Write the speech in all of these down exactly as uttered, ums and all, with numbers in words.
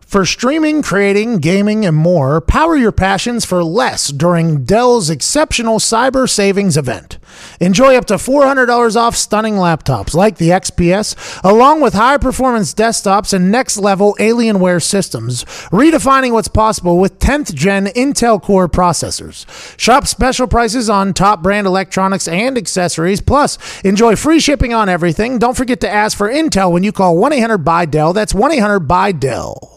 For streaming, creating, gaming, and more, power your passions for less during Dell's exceptional Cyber Savings event. Enjoy up to four hundred dollars off stunning laptops like the X P S, along with high-performance desktops and next-level Alienware systems, redefining what's possible with tenth gen Intel Core processors. Shop special prices on top brand electronics and accessories, plus enjoy free shipping on everything. Don't forget to ask for Intel when you call one eight hundred B Y D E L. That's one eight hundred B Y D E L.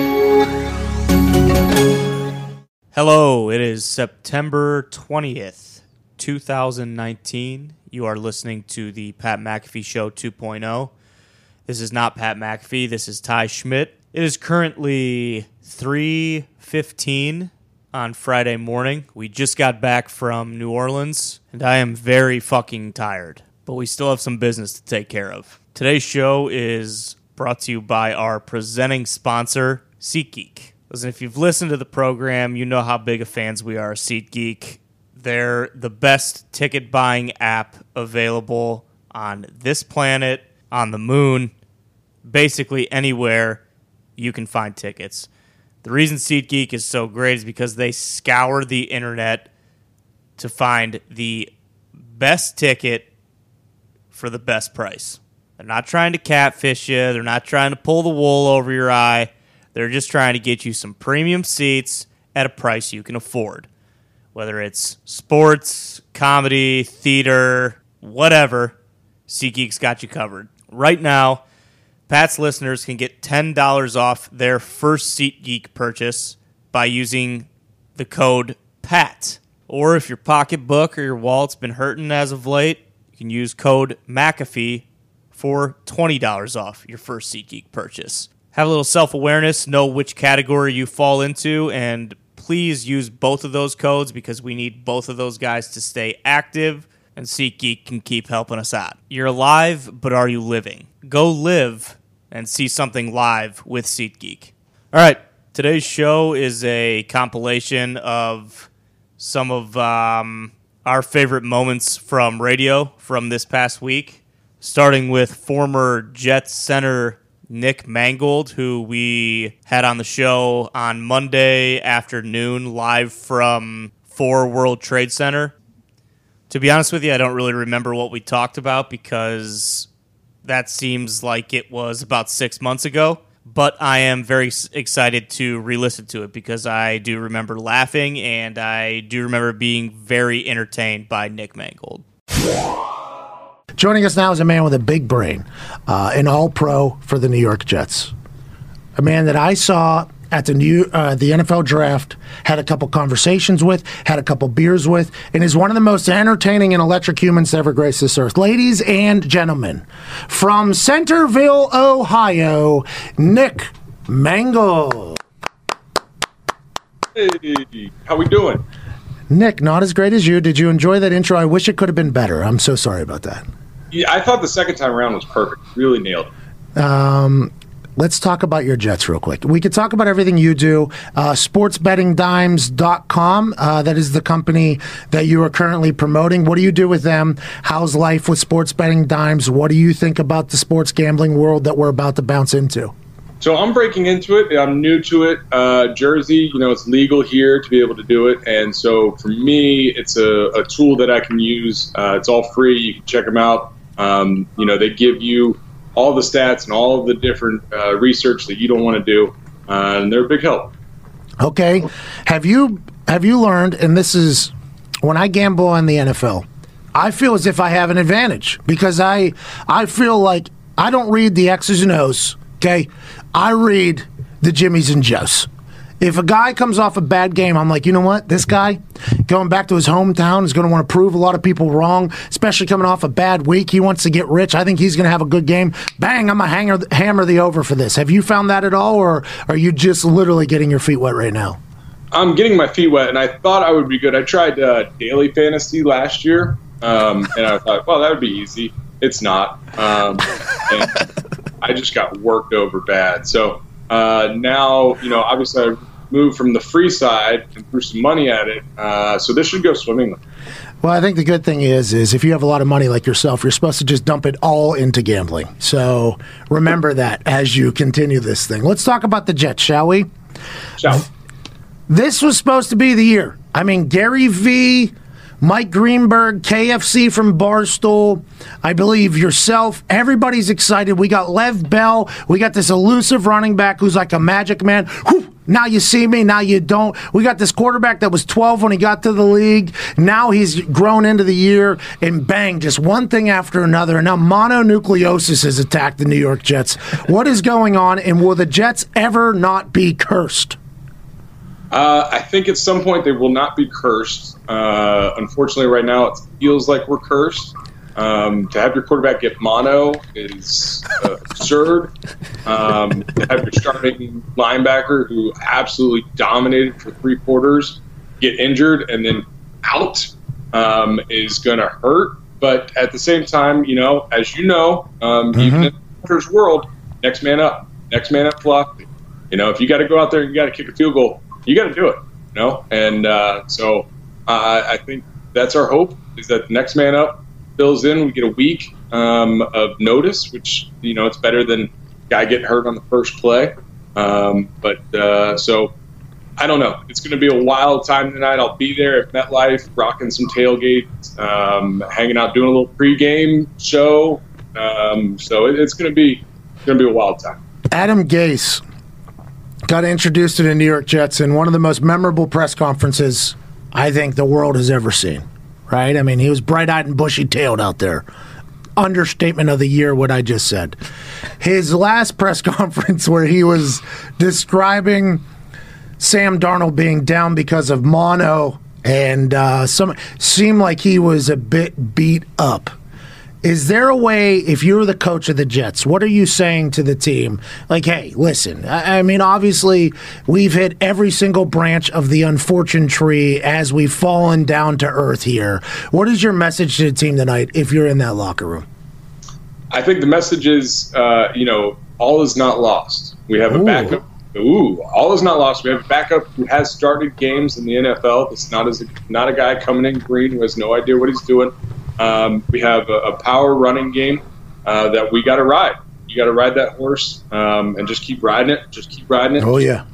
Hello, it is September twentieth, twenty nineteen. You are listening to the Pat McAfee Show two point oh. This is not Pat McAfee, this is Ty Schmidt. It is currently three fifteen on Friday morning. We just got back from New Orleans, and I am very fucking tired, but we still have some business to take care of. Today's show is brought to you by our presenting sponsor, SeatGeek. Listen, if you've listened to the program, you know how big of fans we are of SeatGeek. They're the best ticket buying app available on this planet, on the moon, basically anywhere you can find tickets. The reason SeatGeek is so great is because they scour the internet to find the best ticket for the best price. They're not trying to catfish you. They're not trying to pull the wool over your eye. They're just trying to get you some premium seats at a price you can afford. Whether it's sports, comedy, theater, whatever, SeatGeek's got you covered. Right now, Pat's listeners can get ten dollars off their first SeatGeek purchase by using the code PAT. Or if your pocketbook or your wallet's been hurting as of late, you can use code McAfee for twenty dollars off your first SeatGeek purchase. Have a little self-awareness, know which category you fall into, and please use both of those codes because we need both of those guys to stay active, and SeatGeek can keep helping us out. You're alive, but are you living? Go live and see something live with SeatGeek. All right, today's show is a compilation of some of um, our favorite moments from radio from this past week, starting with former Jets center Nick Mangold, who we had on the show on Monday afternoon live from Four World Trade Center. To be honest with you, I don't really remember what we talked about because that seems like it was about six months ago. But I am very excited to re-listen to it because I do remember laughing and I do remember being very entertained by Nick Mangold. Joining us now is a man with a big brain, uh, an all-pro for the New York Jets. A man that I saw at the new uh, the N F L draft, had a couple conversations with, had a couple beers with, and is one of the most entertaining and electric humans to ever grace this earth. Ladies and gentlemen, from Centerville, Ohio, Nick Mangold. Hey, how we doing? Nick, not as great as you. Did you enjoy that intro? I wish it could have been better. I'm so sorry about that. Yeah, I thought the second time around was perfect. Really nailed it. Um, let's talk about your Jets real quick. We could talk about everything you do. Uh, sports betting dimes dot com, uh, that is the company that you are currently promoting. What do you do with them? How's life with Sports Betting Dimes? What do you think about the sports gambling world that we're about to bounce into? So I'm breaking into it. I'm new to it. Uh, Jersey, you know, it's legal here to be able to do it. And so for me, it's a, a tool that I can use. Uh, it's all free. You can check them out. Um, you know, they give you all the stats and all of the different uh, research that you don't want to do. Uh, and they're a big help. Okay. Have you have you learned, and this is when I gamble on the N F L, I feel as if I have an advantage because I I feel like I don't read the X's and O's. Okay, I read the Jimmies and Joes. If a guy comes off a bad game, I'm like, you know what? This guy, going back to his hometown, is going to want to prove a lot of people wrong, especially coming off a bad week. He wants to get rich. I think he's going to have a good game. Bang, I'm going to hammer the over for this. Have you found that at all, or are you just literally getting your feet wet right now? I'm getting my feet wet, and I thought I would be good. I tried uh, daily fantasy last year, um, and I thought, well, that would be easy. It's not. Um, and I just got worked over bad. So uh, now, you know, obviously I moved from the free side and threw some money at it. Uh, so this should go swimmingly. Well, I think the good thing is, is if you have a lot of money like yourself, you're supposed to just dump it all into gambling. So remember that as you continue this thing. Let's talk about the Jets, shall we? Shall we? This was supposed to be the year. I mean, Gary V., Mike Greenberg, K F C from Barstool, I believe yourself, everybody's excited. We got Lev Bell. We got this elusive running back who's like a magic man. Whew, now you see me, now you don't. We got this quarterback that was twelve when he got to the league. Now he's grown into the year, and bang, just one thing after another. And now mononucleosis has attacked the New York Jets. What is going on, and will the Jets ever not be cursed? Uh, I think at some point they will not be cursed. Uh, unfortunately, right now it feels like we're cursed. Um, to have your quarterback get mono is uh, absurd. Um, to have your starting linebacker, who absolutely dominated for three quarters, get injured and then out um, is going to hurt. But at the same time, you know, as you know, um, mm-hmm. even in the Panthers world, next man up, next man up philosophy. You know, if you got to go out there and you got to kick a field goal, you got to do it, you know? And uh, so uh, I think that's our hope, is that the next man up fills in. We get a week um, of notice, which, you know, it's better than guy getting hurt on the first play. Um, but uh, so I don't know. It's going to be a wild time tonight. I'll be there at MetLife, rocking some tailgates, um, hanging out, doing a little pregame show. Um, so it, it's going to be going to be a wild time. Adam Gase got introduced to the New York Jets in one of the most memorable press conferences I think the world has ever seen, right? I mean, he was bright-eyed and bushy-tailed out there. Understatement of the year, what I just said. His last press conference where he was describing Sam Darnold being down because of mono and uh, some seemed like he was a bit beat up. Is there a way, if you're the coach of the Jets, what are you saying to the team? Like, hey, listen, I, I mean, obviously, we've hit every single branch of the unfortunate tree as we've fallen down to earth here. What is your message to the team tonight if you're in that locker room? I think the message is, uh, you know, all is not lost. We have a Ooh. backup. Ooh, all is not lost. We have a backup who has started games in the N F L. It's not, as a, not a guy coming in green who has no idea what he's doing. Um, we have a, a power running game uh, that we got to ride. You got to ride that horse um, and just keep riding it. Just keep riding it. Oh, yeah.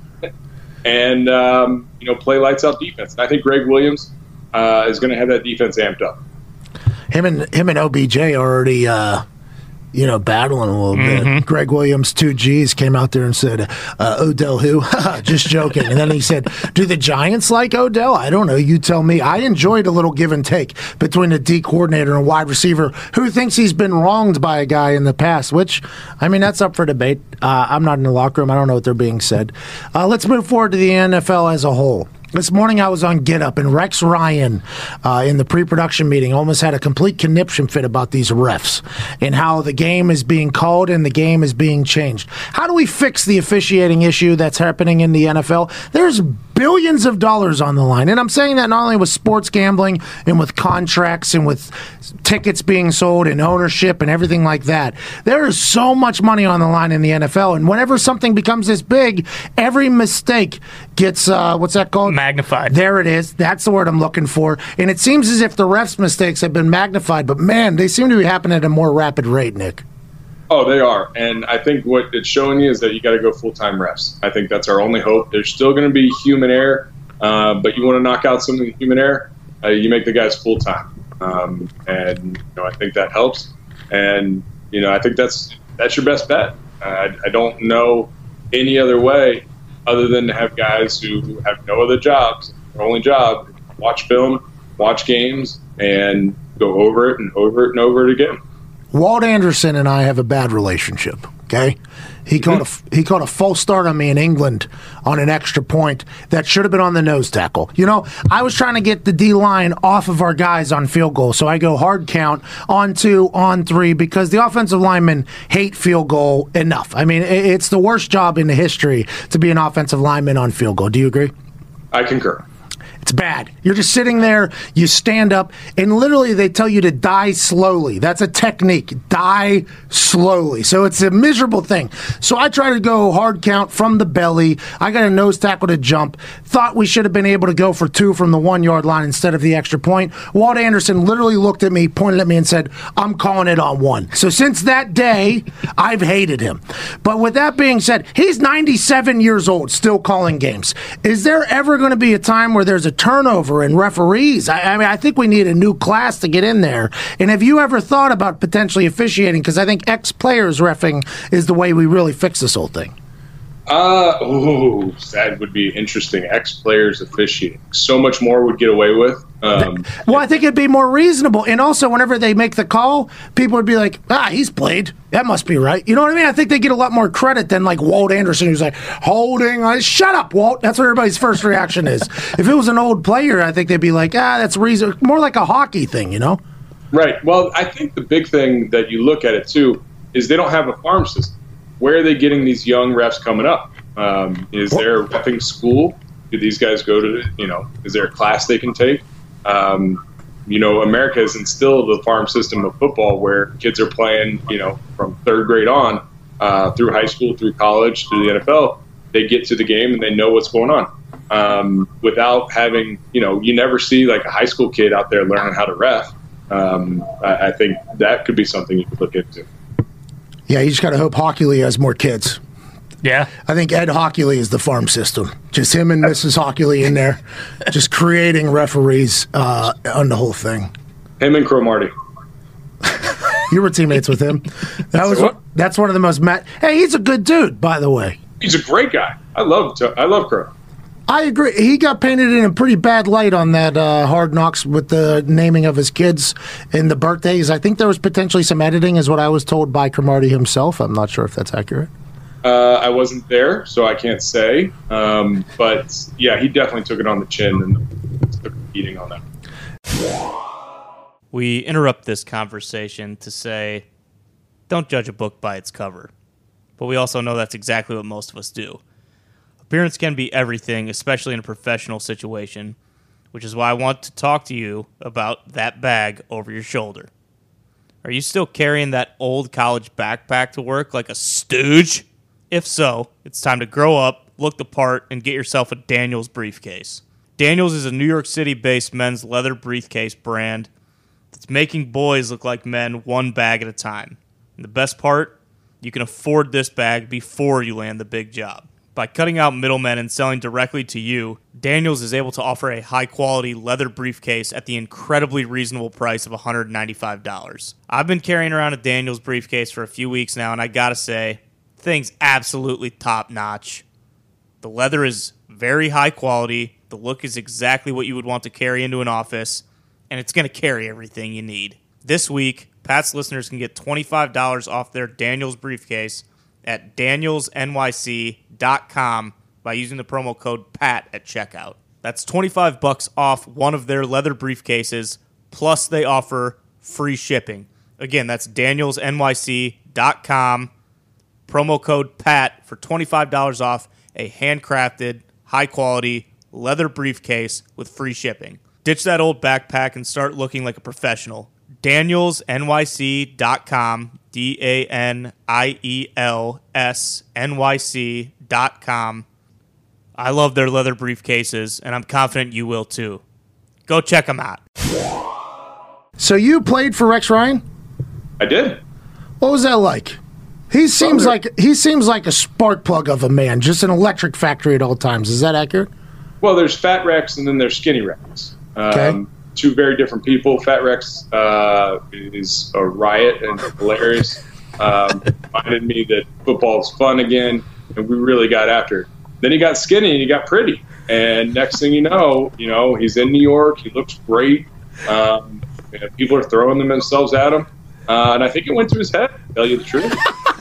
And, um, you know, play lights out defense. And I think Greg Williams uh, is going to have that defense amped up. Him and him and O B J already, uh, you know, battling a little Mm-hmm. bit. Greg Williams, two G's, came out there and said, uh, Odell who? Just joking. And then he said, do the Giants like Odell? I don't know. You tell me. I enjoyed a little give and take between a D coordinator and wide receiver who thinks he's been wronged by a guy in the past, which, I mean, that's up for debate. Uh, I'm not in the locker room. I don't know what they're being said. Uh, let's move forward to the N F L as a whole. This morning I was on Get Up, and Rex Ryan uh, in the pre-production meeting almost had a complete conniption fit about these refs and how the game is being called and the game is being changed. How do we fix the officiating issue that's happening in the N F L? There's billions of dollars on the line, and I'm saying that not only with sports gambling and with contracts and with tickets being sold and ownership and everything like that. There is so much money on the line in the N F L, and whenever something becomes this big, every mistake gets, uh, what's that called? Magnified. There it is. That's the word I'm looking for. And it seems as if the refs' mistakes have been magnified, but man, they seem to be happening at a more rapid rate, Nick. Oh, they are. And I think what it's showing you is that you got to go full-time refs. I think that's our only hope. There's still going to be human error, uh, but you want to knock out some of the human error, uh, you make the guys full-time. Um, and, you know, I think that helps. And, you know, I think that's that's your best bet. Uh, I, I don't know any other way other than to have guys who have no other jobs. Their only job, watch film, watch games, and go over it and over it and over it again. Walt Anderson and I have a bad relationship, okay? He Mm-hmm. caught a he caught a false start on me in England on an extra point that should have been on the nose tackle. You know, I was trying to get the D-line off of our guys on field goal, so I go hard count on two, on three, because the offensive linemen hate field goal enough. I mean, it's the worst job in the history to be an offensive lineman on field goal. Do you agree? I concur. It's bad. You're just sitting there, you stand up, and literally they tell you to die slowly. That's a technique. Die slowly. So it's a miserable thing. So I try to go hard count from the belly. I got a nose tackle to jump. Thought we should have been able to go for two from the one-yard line instead of the extra point. Walt Anderson literally looked at me, pointed at me, and said, I'm calling it on one. So since that day, I've hated him. But with that being said, he's ninety-seven years old, still calling games. Is there ever going to be a time where there's a turnover in referees? I, I mean, I think we need a new class to get in there. And have you ever thought about potentially officiating? Because I think ex-players reffing is the way we really fix this whole thing. Uh, ooh, that would be interesting. Ex-players officiating. So much more would get away with. Um, well, I think it'd be more reasonable. And also, whenever they make the call, people would be like, ah, he's played. That must be right. You know what I mean? I think they get a lot more credit than like Walt Anderson, who's like, holding. Uh, Shut up, Walt. That's what everybody's first reaction is. If it was an old player, I think they'd be like, ah, that's reason. More like a hockey thing, you know? Right. Well, I think the big thing that you look at it, too, is they don't have a farm system. Where are they getting these young refs coming up? Um, is there a reffing school? Do these guys go to, you know, is there a class they can take? Um, you know, America has instilled the farm system of football where kids are playing, you know, from third grade on uh, through high school, through college, through the N F L. They get to the game and they know what's going on. Um, without having, you know, you never see like a high school kid out there learning how to ref. Um, I, I think that could be something you could look into. Yeah, you just got to hope Hockey Lee has more kids. Yeah. I think Ed Hockey Lee is the farm system. Just him and Missus Hockey Lee in there, just creating referees uh, on the whole thing. Him and Cromartie. You were teammates with him. That was what? That's one of the most. Ma- hey, he's a good dude, by the way. He's a great guy. I love I love Crow. I agree. He got painted in a pretty bad light on that uh, Hard Knocks with the naming of his kids and the birthdays. I think there was potentially some editing, is what I was told by Cromartie himself. I'm not sure if that's accurate. Uh, I wasn't there, so I can't say. Um, but, yeah, he definitely took it on the chin and took a beating on that. We interrupt this conversation to say, don't judge a book by its cover. But we also know that's exactly what most of us do. Appearance can be everything, especially in a professional situation, which is why I want to talk to you about that bag over your shoulder. Are you still carrying that old college backpack to work like a stooge? If so, it's time to grow up, look the part, and get yourself a Daniels briefcase. Daniels is a New York City-based men's leather briefcase brand that's making boys look like men one bag at a time. And the best part, you can afford this bag before you land the big job. By cutting out middlemen and selling directly to you, Daniels is able to offer a high-quality leather briefcase at the incredibly reasonable price of one hundred ninety-five dollars. I've been carrying around a Daniels briefcase for a few weeks now, and I gotta say, the thing's absolutely top-notch. The leather is very high quality, the look is exactly what you would want to carry into an office, and it's going to carry everything you need. This week, Pat's listeners can get twenty-five dollars off their Daniels briefcase at daniels n y c dot com by using the promo code PAT at checkout. That's twenty-five bucks off one of their leather briefcases, plus they offer free shipping. Again, that's daniels n y c dot com, promo code PAT for twenty-five dollars off a handcrafted, high-quality leather briefcase with free shipping. Ditch that old backpack and start looking like a professional. daniels n y c dot com, D A N I E L S N Y C dot com. I love their leather briefcases, and I'm confident you will too. Go check them out. So you played for Rex Ryan? I did. What was that like? He seems like he seems like a spark plug of a man, just an electric factory at all times. Is that accurate? Well, there's Fat Rex and then there's Skinny Rex. Um, Okay. Two very different people. Fat Rex uh, is a riot and hilarious. Um, reminded me that football's fun again, and we really got after it. Then he got skinny and he got pretty. And next thing you know, you know, he's in New York. He looks great. Um, you know, people are throwing themselves at him. Uh, and I think it went to his head, to tell you the truth.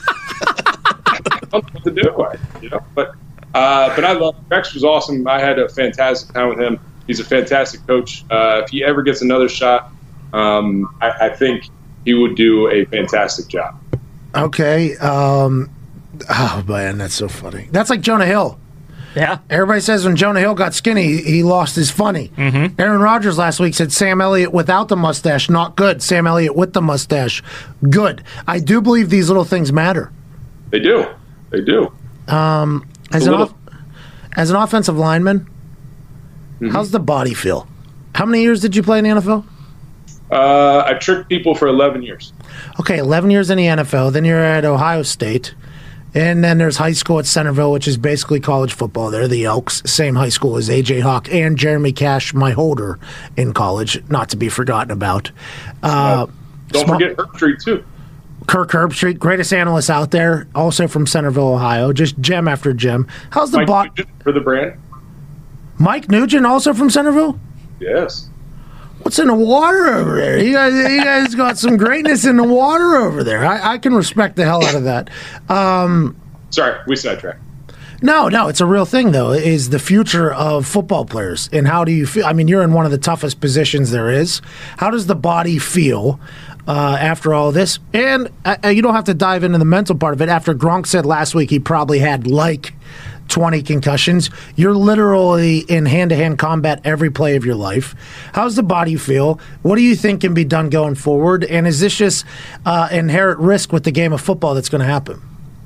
I don't know what to do, you know. But, uh, but I love Rex was awesome. I had a fantastic time with him. He's a fantastic coach. Uh, if he ever gets another shot, um, I, I think he would do a fantastic job. Okay. Um, oh, man, that's so funny. That's like Jonah Hill. Yeah. Everybody says when Jonah Hill got skinny, he lost his funny. Mm-hmm. Aaron Rodgers last week said Sam Elliott without the mustache, not good. Sam Elliott with the mustache, good. I do believe these little things matter. They do. They do. Um, as, an off- as an offensive lineman, mm-hmm. how's the body feel? How many years did you play in the N F L? Uh, I tricked people for eleven years. Okay, eleven years in the N F L. Then you're at Ohio State. And then there's high school at Centerville, which is basically college football. They're the Elks, same high school as A J Hawk and Jeremy Cash, my holder in college, not to be forgotten about. Uh, uh, don't small, forget Herbstreit, too. Kirk Herbstreit, greatest analyst out there, also from Centerville, Ohio, just gem after gem. How's the Mike bo- Nugent for the brand? Mike Nugent, also from Centerville? Yes. What's in the water over there? You guys, you guys got some greatness in the water over there. I, I can respect the hell out of that. Um, Sorry, we sidetracked. No, no, it's a real thing, though, is the future of football players. And how do you feel? I mean, you're in one of the toughest positions there is. How does the body feel uh, after all this? And uh, you don't have to dive into the mental part of it. After Gronk said last week he probably had, like, twenty concussions. You're literally in hand-to-hand combat every play of your life. How's the body feel? What do you think can be done going forward? And is this just uh, inherent risk with the game of football that's going to happen?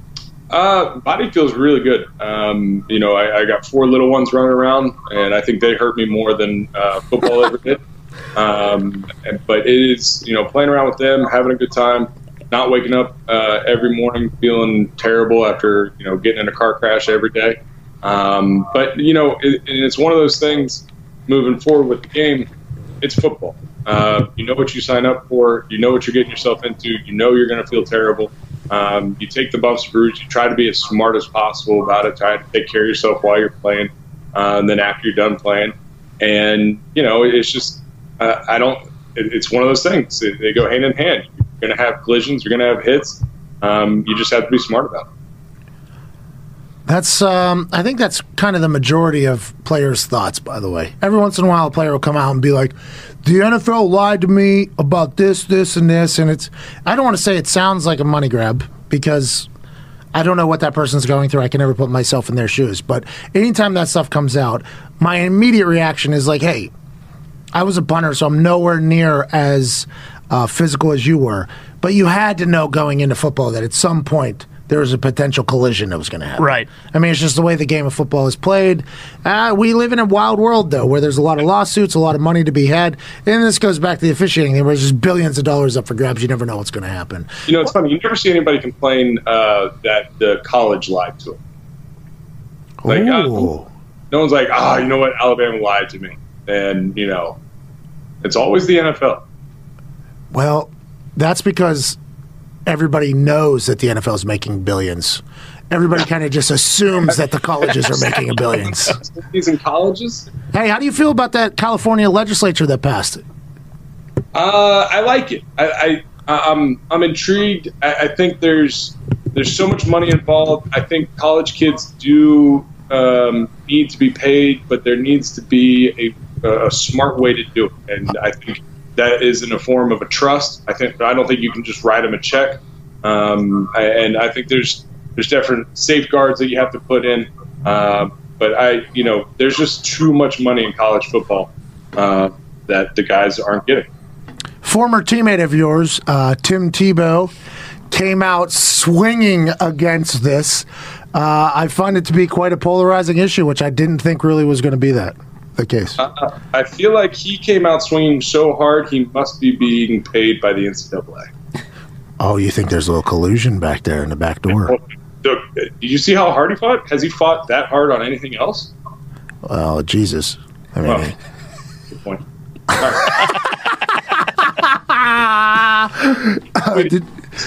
Uh, body feels really good. Um, you know, I, I got four little ones running around, and I think they hurt me more than uh, football ever did. Um, and, but it is, you know, playing around with them, having a good time, not waking up uh, every morning feeling terrible after, you know, getting in a car crash every day. Um, but, you know, it, and it's one of those things moving forward with the game. It's football. Uh, you know what you sign up for. You know what you're getting yourself into. You know you're going to feel terrible. Um, you take the bumps and bruises. You try to be as smart as possible about it. Try to take care of yourself while you're playing, uh, and then after you're done playing. And, you know, it's just uh, I don't it, – it's one of those things. It, they go hand in hand. You're going to have collisions. You're going to have hits. Um, you just have to be smart about it. That's, um, I think that's kind of the majority of players' thoughts, by the way. Every once in a while, a player will come out and be like, the N F L lied to me about this, this, and this. And it's, I don't want to say it sounds like a money grab because I don't know what that person's going through. I can never put myself in their shoes. But anytime that stuff comes out, my immediate reaction is like, hey, I was a punter, so I'm nowhere near as uh, physical as you were. But you had to know going into football that at some point there was a potential collision that was going to happen. Right. I mean, it's just the way the game of football is played. Uh, we live in a wild world, though, where there's a lot of lawsuits, a lot of money to be had. And this goes back to the officiating. There was just billions of dollars up for grabs. You never know what's going to happen. You know, it's funny. You never see anybody complain uh, that the college lied to them. Like, uh, no one's like, oh, you know what? Alabama lied to me. And, you know, it's always the N F L. Well, that's because everybody knows that the N F L is making billions. Everybody kind of just assumes that the colleges are making a billions. These in colleges? Hey, how do you feel about that California legislature that passed it? Uh, I like it. I, I I'm I'm intrigued. I, I think there's there's so much money involved. I think college kids do um, need to be paid, but there needs to be a, a smart way to do it. And I think that is in a form of a trust. I think I don't think you can just write them a check. Um, I, and I think there's there's different safeguards that you have to put in. Uh, but I, you know, there's just too much money in college football uh, that the guys aren't getting. Former teammate of yours, uh, Tim Tebow, came out swinging against this. Uh, I find it to be quite a polarizing issue, which I didn't think really was going to be that. The case. Uh, I feel like he came out swinging so hard he must be being paid by the N C double A. Oh, you think there's a little collusion back there in the back door? Did you see how hard he fought? Has he fought that hard on anything else? Well, Jesus. I mean, well, good point. All right. uh, did,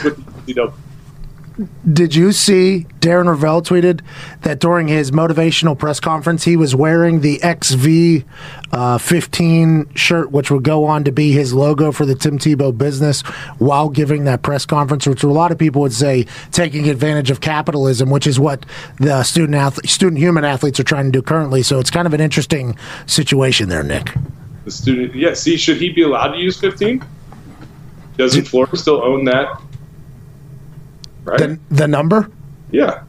Did you see Darren Ravel tweeted that during his motivational press conference, he was wearing the X V uh, fifteen shirt, which would go on to be his logo for the Tim Tebow business while giving that press conference, which a lot of people would say taking advantage of capitalism, which is what the student athlete, student human athletes are trying to do currently. So it's kind of an interesting situation there, Nick. The student, yeah, see, should he be allowed to use fifteen? Doesn't Florida still own that? Right? The, the number? Yeah.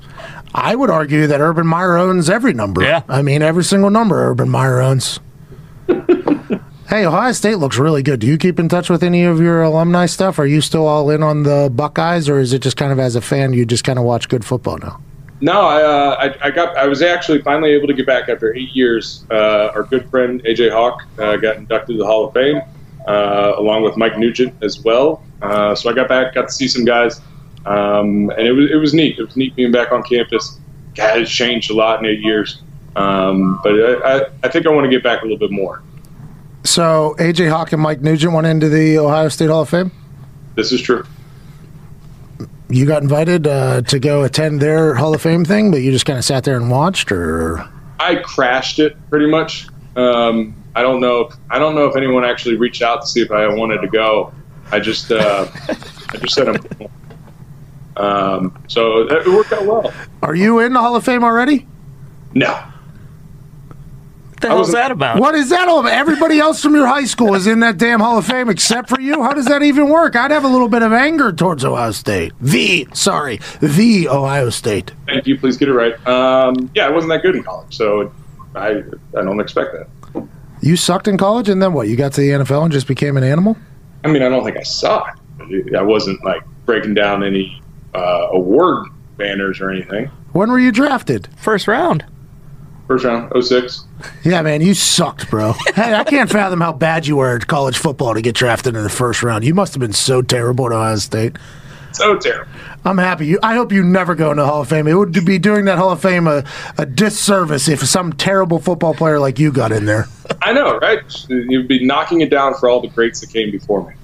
I would argue that Urban Meyer owns every number. Yeah. I mean, every single number Urban Meyer owns. Hey, Ohio State looks really good. Do you keep in touch with any of your alumni stuff? Are you still all in on the Buckeyes, or is it just kind of as a fan you just kind of watch good football now? No, I, uh, I, I got. I was actually finally able to get back after eight years. Uh, our good friend A J Hawk uh, got inducted to the Hall of Fame, uh, along with Mike Nugent as well. Uh, so I got back, got to see some guys, um, and it was it was neat. It was neat being back on campus. God, it's changed a lot in eight years, um, but I, I, I think I want to get back a little bit more. So A J Hawk and Mike Nugent went into the Ohio State Hall of Fame? This is true. You got invited uh, to go attend their Hall of Fame thing, but you just kind of sat there and watched, or? I crashed it pretty much. Um, I don't know. If, I don't know if anyone actually reached out to see if I wanted to go. I just, uh, I just said I'm. Um, so it worked out well. Are you in the Hall of Fame already? No. What the hell is that about? What is that all about? Everybody else from your high school is in that damn Hall of Fame except for you? How does that even work? I'd have a little bit of anger towards Ohio State. The, sorry, the Ohio State. Thank you. Please get it right. Um, yeah, I wasn't that good in college, so I I don't expect that. You sucked in college, and then what? You got to the N F L and just became an animal? I mean, I don't think I sucked. I wasn't, like, breaking down any uh, award banners or anything. When were you drafted? First round. First round, oh six. Yeah, man, you sucked, bro. Hey, I can't fathom how bad you were at college football to get drafted in the first round. You must have been so terrible at Ohio State. So terrible. I'm happy. You, I hope you never go into the Hall of Fame. It would be doing that Hall of Fame a, a disservice if some terrible football player like you got in there. I know, right? You'd be knocking it down for all the greats that came before me.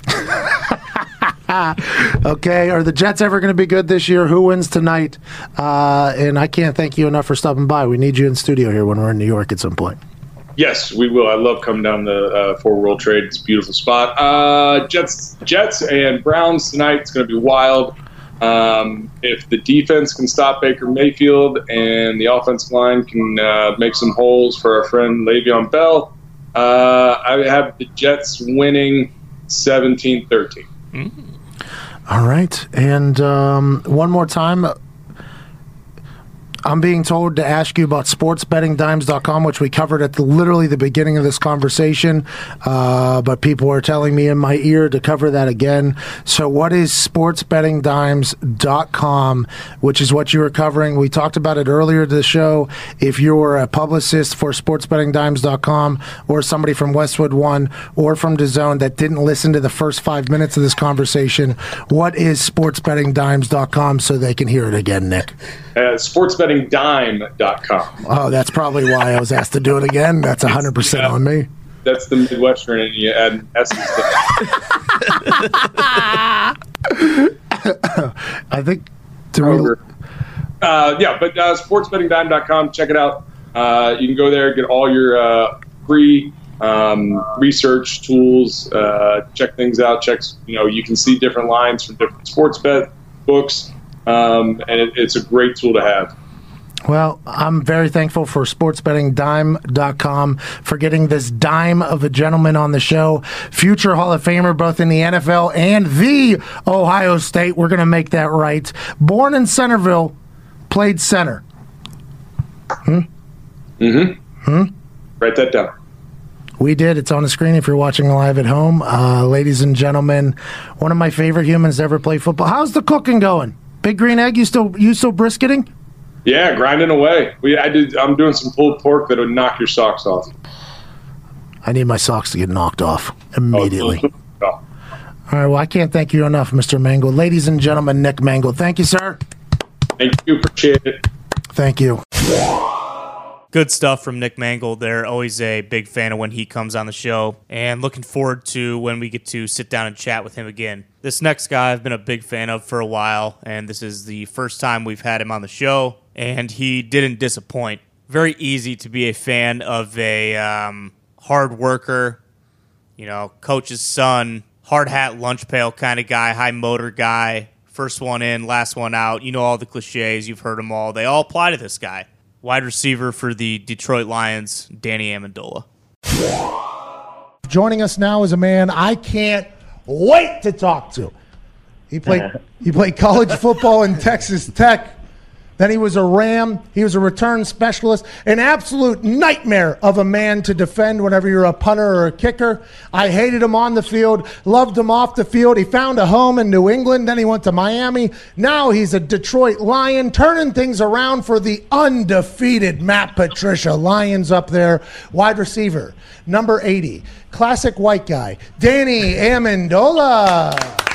Okay, are the Jets ever going to be good this year? Who wins tonight? Uh, and I can't thank you enough for stopping by. We need you in studio here when we're in New York at some point. Yes, we will. I love coming down the uh, Fort World Trade. It's a beautiful spot. Uh, Jets, Jets and Browns tonight. It's going to be wild. Um, if the defense can stop Baker Mayfield and the offensive line can uh, make some holes for our friend Le'Veon Bell, uh, I have the Jets winning seventeen thirteen. Mm-hmm. All right. And um, one more time, I'm being told to ask you about sports betting dimes dot com, which we covered at the, literally the beginning of this conversation, uh, but people are telling me in my ear to cover that again. So what is sports betting dimes dot com, which is what you were covering? We talked about it earlier in the show. If you were a publicist for sports betting dimes dot com or somebody from Westwood One or from DAZN that didn't listen to the first five minutes of this conversation, what is sports betting dimes dot com so they can hear it again, Nick? Uh, sports betting dime dot com. Oh, that's probably why I was asked to do it again. That's one hundred percent yeah, on me. That's the Midwestern, and you add an essence to I think to re- uh, yeah, but uh, sports betting dime dot com, check it out. Uh, you can go there, get all your uh, free um, research tools, uh, check things out. Checks, you know, you can see different lines from different sports bet books. Um, and it, it's a great tool to have. Well, I'm very thankful for sports betting dime dot com for getting this dime of a gentleman on the show. Future Hall of Famer, both in the N F L and the Ohio State. We're going to make that right. Born in Centerville, played center. Hmm? Mm-hmm. Hmm? Write that down. We did. It's on the screen if you're watching live at home. Uh, ladies and gentlemen, one of my favorite humans to ever play football. How's the cooking going? Big Green Egg, you still you still brisketing? Yeah, grinding away. We I did. I'm doing some pulled pork that would knock your socks off. I need my socks to get knocked off immediately. Oh, oh. All right. Well, I can't thank you enough, Mister Mangold. Ladies and gentlemen, Nick Mangold. Thank you, sir. Thank you. Appreciate it. Thank you. Good stuff from Nick Mangold there. Always a big fan of when he comes on the show, and looking forward to when we get to sit down and chat with him again. This next guy I've been a big fan of for a while, and this is the first time we've had him on the show, and he didn't disappoint. Very easy to be a fan of a um, hard worker, you know, coach's son, hard hat, lunch pail kind of guy, high motor guy, first one in, last one out. You know all the cliches. You've heard them all. They all apply to this guy. Wide receiver for the Detroit Lions, Danny Amendola. Joining us now is a man I can't wait to talk to. He played he played college football in Texas Tech, Then he was a Ram. He was a return specialist. An absolute nightmare of a man to defend whenever you're a punter or a kicker. I hated him on the field, loved him off the field. He found a home in New England. Then he went to Miami. Now he's a Detroit Lion, turning things around for the undefeated Matt Patricia. Lions up there. Wide receiver, number eighty. Classic white guy, Danny Amendola.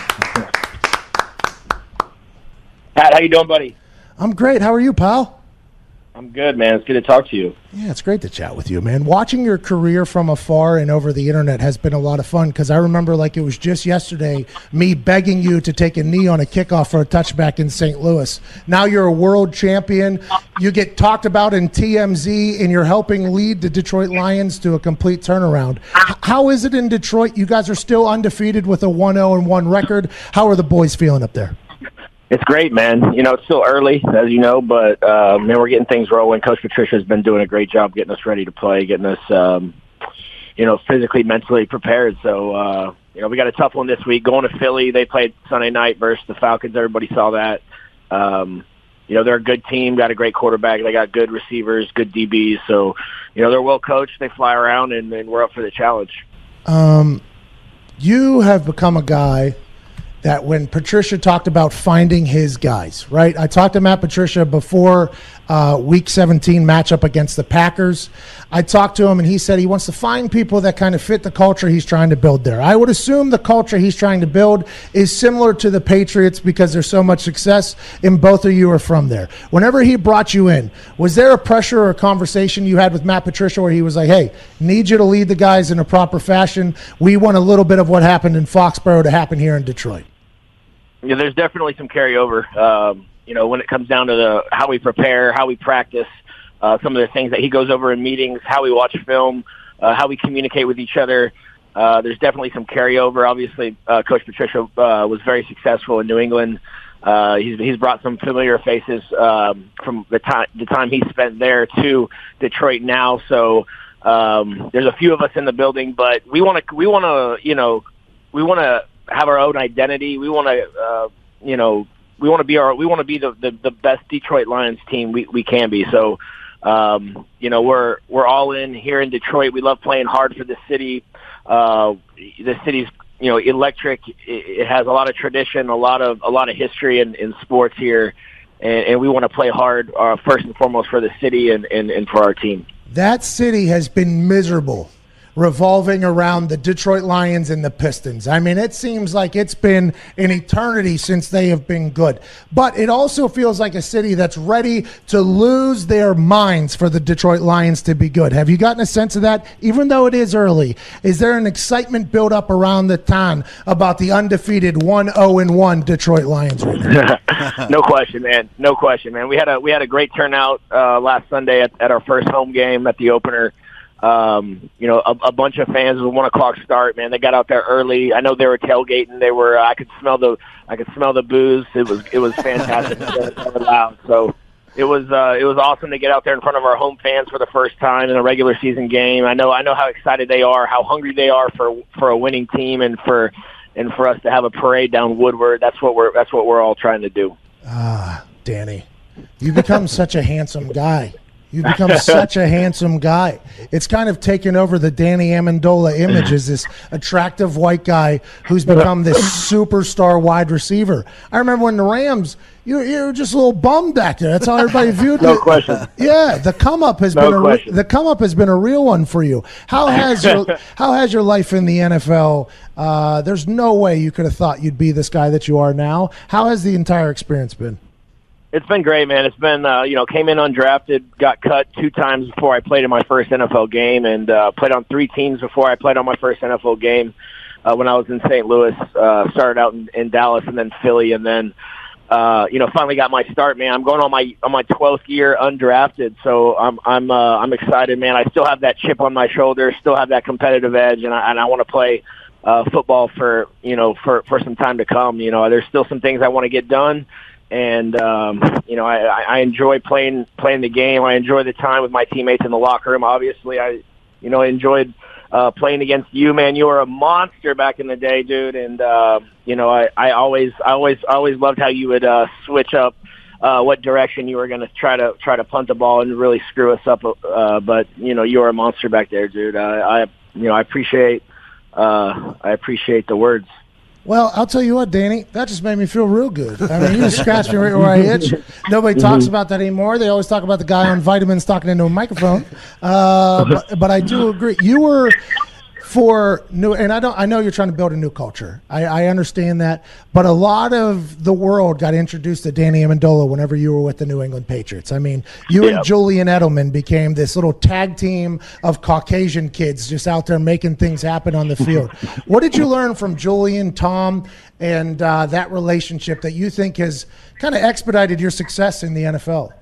Pat, how you doing, buddy? I'm great. How are you, pal? I'm good, man. It's good to talk to you. Yeah, it's great to chat with you, man. Watching your career from afar and over the internet has been a lot of fun because I remember like it was just yesterday me begging you to take a knee on a kickoff for a touchback in Saint Louis. Now you're a world champion. You get talked about in T M Z, and you're helping lead the Detroit Lions to a complete turnaround. H- how is it in Detroit? You guys are still undefeated with a one oh and one record. How are the boys feeling up there? It's great, man. You know, it's still early, as you know, but, uh, man, we're getting things rolling. Coach Patricia has been doing a great job getting us ready to play, getting us, um, you know, physically, mentally prepared. So, uh, you know, we got a tough one this week. Going to Philly, they played Sunday night versus the Falcons. Everybody saw that. Um, you know, they're a good team, got a great quarterback. They got good receivers, good D Bs. So, you know, they're well coached. They fly around, and, and we're up for the challenge. Um, you have become a guy that when Patricia talked about finding his guys, right? I talked to Matt Patricia before uh, Week seventeen matchup against the Packers. I talked to him, and he said he wants to find people that kind of fit the culture he's trying to build there. I would assume the culture he's trying to build is similar to the Patriots because there's so much success, and both of you are from there. Whenever he brought you in, was there a pressure or a conversation you had with Matt Patricia where he was like, hey, need you to lead the guys in a proper fashion? We want a little bit of what happened in Foxborough to happen here in Detroit. Yeah, there's definitely some carryover. Um, you know, when it comes down to the how we prepare, how we practice, uh, some of the things that he goes over in meetings, how we watch film, uh, how we communicate with each other. Uh, there's definitely some carryover. Obviously, uh, Coach Patricia uh, was very successful in New England. Uh, he's he's brought some familiar faces um, from the time the time he spent there to Detroit now. So um, there's a few of us in the building, but we want to we want to you know we want to. have our own identity. We want to, uh, you know, we want to be our, we want to be the, the, the best Detroit Lions team we, we can be. So, um, you know, we're, we're all in here in Detroit. We love playing hard for the city. Uh, the city's, you know, electric. It, it has a lot of tradition, a lot of, a lot of history in, in sports here. And, and we want to play hard, uh, first and foremost for the city and, and, and for our team. That city has been miserable revolving around the Detroit Lions and the Pistons. I mean, it seems like it's been an eternity since they have been good. But it also feels like a city that's ready to lose their minds for the Detroit Lions to be good. Have you gotten a sense of that? Even though it is early, is there an excitement built up around the town about the undefeated one oh and one Detroit Lions right now? No question, man. No question, man. We had a we had a great turnout uh, last Sunday at, at our first home game at the opener. Um, you know, a, a bunch of fans with a one o'clock start, man. They got out there early. I know they were tailgating. They were, uh, I could smell the, I could smell the booze. It was, it was fantastic. It was loud. So it was, uh, it was awesome to get out there in front of our home fans for the first time in a regular season game. I know, I know how excited they are, how hungry they are for, for a winning team and for, and for us to have a parade down Woodward. That's what we're, that's what we're all trying to do. Ah, Danny, you become such a handsome guy. You've become such a handsome guy. It's kind of taken over the Danny Amendola image as this attractive white guy who's become this superstar wide receiver. I remember when the Rams, you, you were just a little bum back there. That's how everybody viewed no it. No question. Yeah, the come up has no been a question. the come up has been a real one for you. How has your how has your life in the N F L? Uh, there's no way you could have thought you'd be this guy that you are now. How has the entire experience been? It's been great, man. It's been, uh, you know, came in undrafted, got cut two times before I played in my first N F L game, and uh, played on three teams before I played on my first N F L game uh, when I was in Saint Louis. Uh, started out in, in Dallas and then Philly, and then, uh, you know, finally got my start, man. I'm going on my on my twelfth year undrafted, so I'm I'm uh, I'm excited, man. I still have that chip on my shoulder, still have that competitive edge, and I and I want to play uh, football for you know for for some time to come. You know, there's still some things I want to get done. And, um, you know, I, I enjoy playing playing the game. I enjoy the time with my teammates in the locker room. Obviously, I, you know, enjoyed uh, playing against you, man. You were a monster back in the day, dude. And, uh, you know, I, I always, I always, I always loved how you would uh, switch up uh, what direction you were going to try to try to punt the ball and really screw us up. Uh, but you know, you are a monster back there, dude. I, I you know I appreciate uh, I appreciate the words. Well, I'll tell you what, Danny, that just made me feel real good. I mean, you just scratched me right where I itch. Nobody talks about that anymore. They always talk about the guy on vitamins talking into a microphone. Uh, but, but I do agree. You were for new, and I don't. I know you're trying to build a new culture. I, I understand that, but a lot of the world got introduced to Danny Amendola whenever you were with the New England Patriots. I mean, you yep. and Julian Edelman became this little tag team of Caucasian kids just out there making things happen on the field. What did you learn from Julian, Tom, and uh, that relationship that you think has kind of expedited your success in the N F L?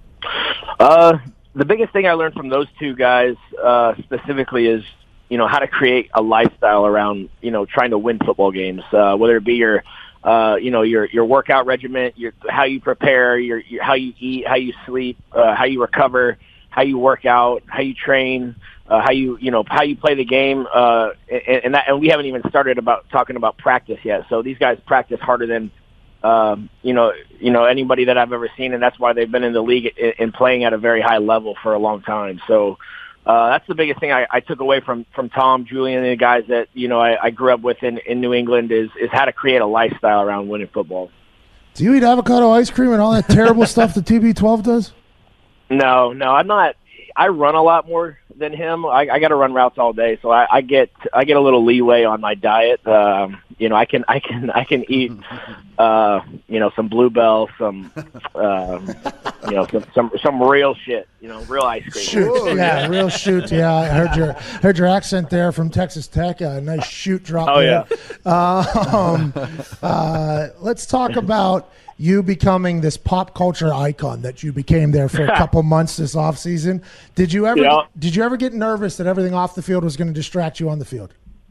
Uh, the biggest thing I learned from those two guys uh, specifically is, you know, how to create a lifestyle around, you know, trying to win football games, uh, whether it be your, uh, you know, your, your workout regimen, your, how you prepare, your, your, how you eat, how you sleep, uh, how you recover, how you work out, how you train, uh, how you, you know, how you play the game. Uh, and, and that, and we haven't even started about talking about practice yet. So these guys practice harder than, um, you know, you know, anybody that I've ever seen. And that's why they've been in the league and playing at a very high level for a long time. So, Uh, that's the biggest thing I, I took away from, from Tom, Julian, and the guys that, you know, I, I grew up with in, in New England is, is how to create a lifestyle around winning football. Do you eat avocado ice cream and all that terrible stuff the T B twelve does? No, no, I'm not. I run a lot more than him. I, I got to run routes all day, so I, I get I get a little leeway on my diet. Um, you know, I can I can I can eat, uh, you know, some Bluebell, some, um, you know, some, some some real shit. You know, real ice cream. Shoot, yeah, yeah, real shoot. Yeah, I heard your heard your accent there from Texas Tech. A nice shoot drop. Oh there. yeah. Uh, um, uh, let's talk about you becoming this pop culture icon that you became there for a couple months this offseason. Did you ever yeah. did you ever get nervous that everything off the field was going to distract you on the field?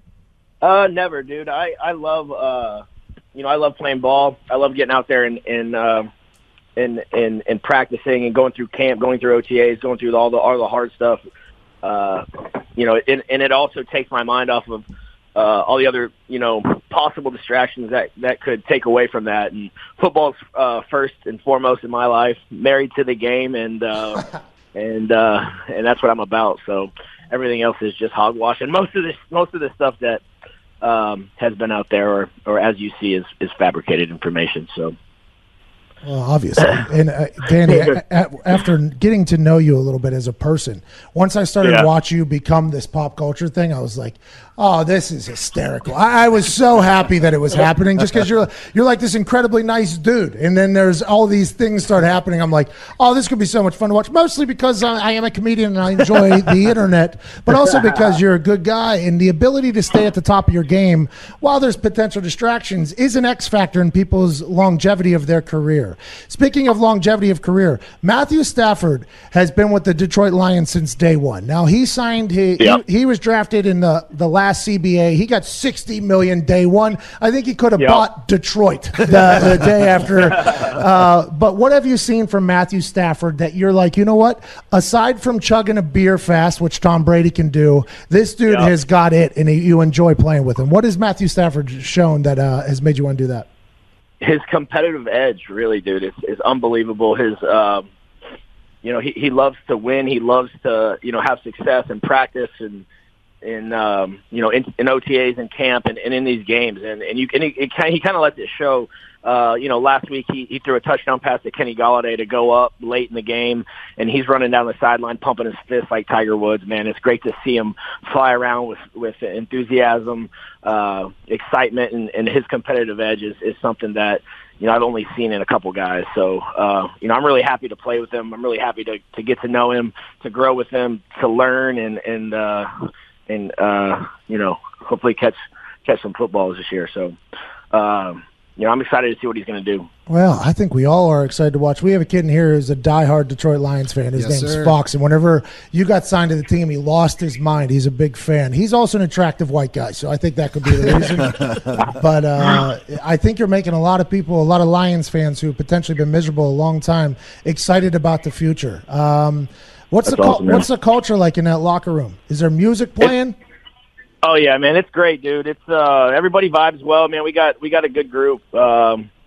Uh, never, dude. I, I love uh, you know, I love playing ball. I love getting out there and and uh, and, and and practicing and going through camp, going through O T As, going through all the all the hard stuff. Uh, you know, and, and it also takes my mind off of Uh, all the other, you know, possible distractions that, that could take away from that. And football's uh, first and foremost in my life, married to the game, and uh, and uh, and that's what I'm about. So everything else is just hogwash. And most of this, most of the stuff that um, has been out there, or, or as you see, is, is fabricated information. So. Well, obviously. And uh, Danny, a, a, after getting to know you a little bit as a person, once I started yeah. to watch you become this pop culture thing, I was like, oh, this is hysterical. I, I was so happy that it was happening just because you're you're like this incredibly nice dude. And then there's all these things start happening. I'm like, oh, this could be so much fun to watch, mostly because I, I am a comedian and I enjoy the internet, but also because you're a good guy. And the ability to stay at the top of your game while there's potential distractions is an X factor in people's longevity of their career. Speaking of longevity of career, Matthew Stafford has been with the Detroit Lions since day one. Now, he signed, he, yep. he, he was drafted in the, the last C B A. He got sixty million dollars day one. I think he could have yep. bought Detroit the, the day after. Uh, but what have you seen from Matthew Stafford that you're like, you know what? Aside from chugging a beer fast, which Tom Brady can do, this dude yep. has got it, and he, you enjoy playing with him. What has Matthew Stafford shown that uh, has made you want to do that? His competitive edge, really, dude, is, is unbelievable. His, um, you know, he, he loves to win. He loves to, you know, have success in practice and in, um, you know, in, in O T As and camp and, and in these games. And and you and he, it kind he kind of lets it show. Uh, you know, last week he, he threw a touchdown pass to Kenny Golladay to go up late in the game, and he's running down the sideline pumping his fist like Tiger Woods. Man, it's great to see him fly around with with enthusiasm, uh, excitement, and, and his competitive edge is, is something that, you know, I've only seen in a couple guys. So, uh, you know, I'm really happy to play with him. I'm really happy to, to get to know him, to grow with him, to learn, and and uh, and uh, you know, hopefully catch catch some footballs this year. So. Um, You know, I'm excited to see what he's going to do. Well, I think we all are excited to watch. We have a kid in here who's a diehard Detroit Lions fan. His yes, name's sir. Fox, and whenever you got signed to the team, he lost his mind. He's a big fan. He's also an attractive white guy, so I think that could be the reason. But uh, I think you're making a lot of people, a lot of Lions fans who have potentially been miserable a long time, excited about the future. Um, what's That's the awesome, what's the culture like in that locker room? Is there music playing? It's- Oh yeah, man, it's great, dude. It's uh, everybody vibes well, man. We got we got a good group. Um,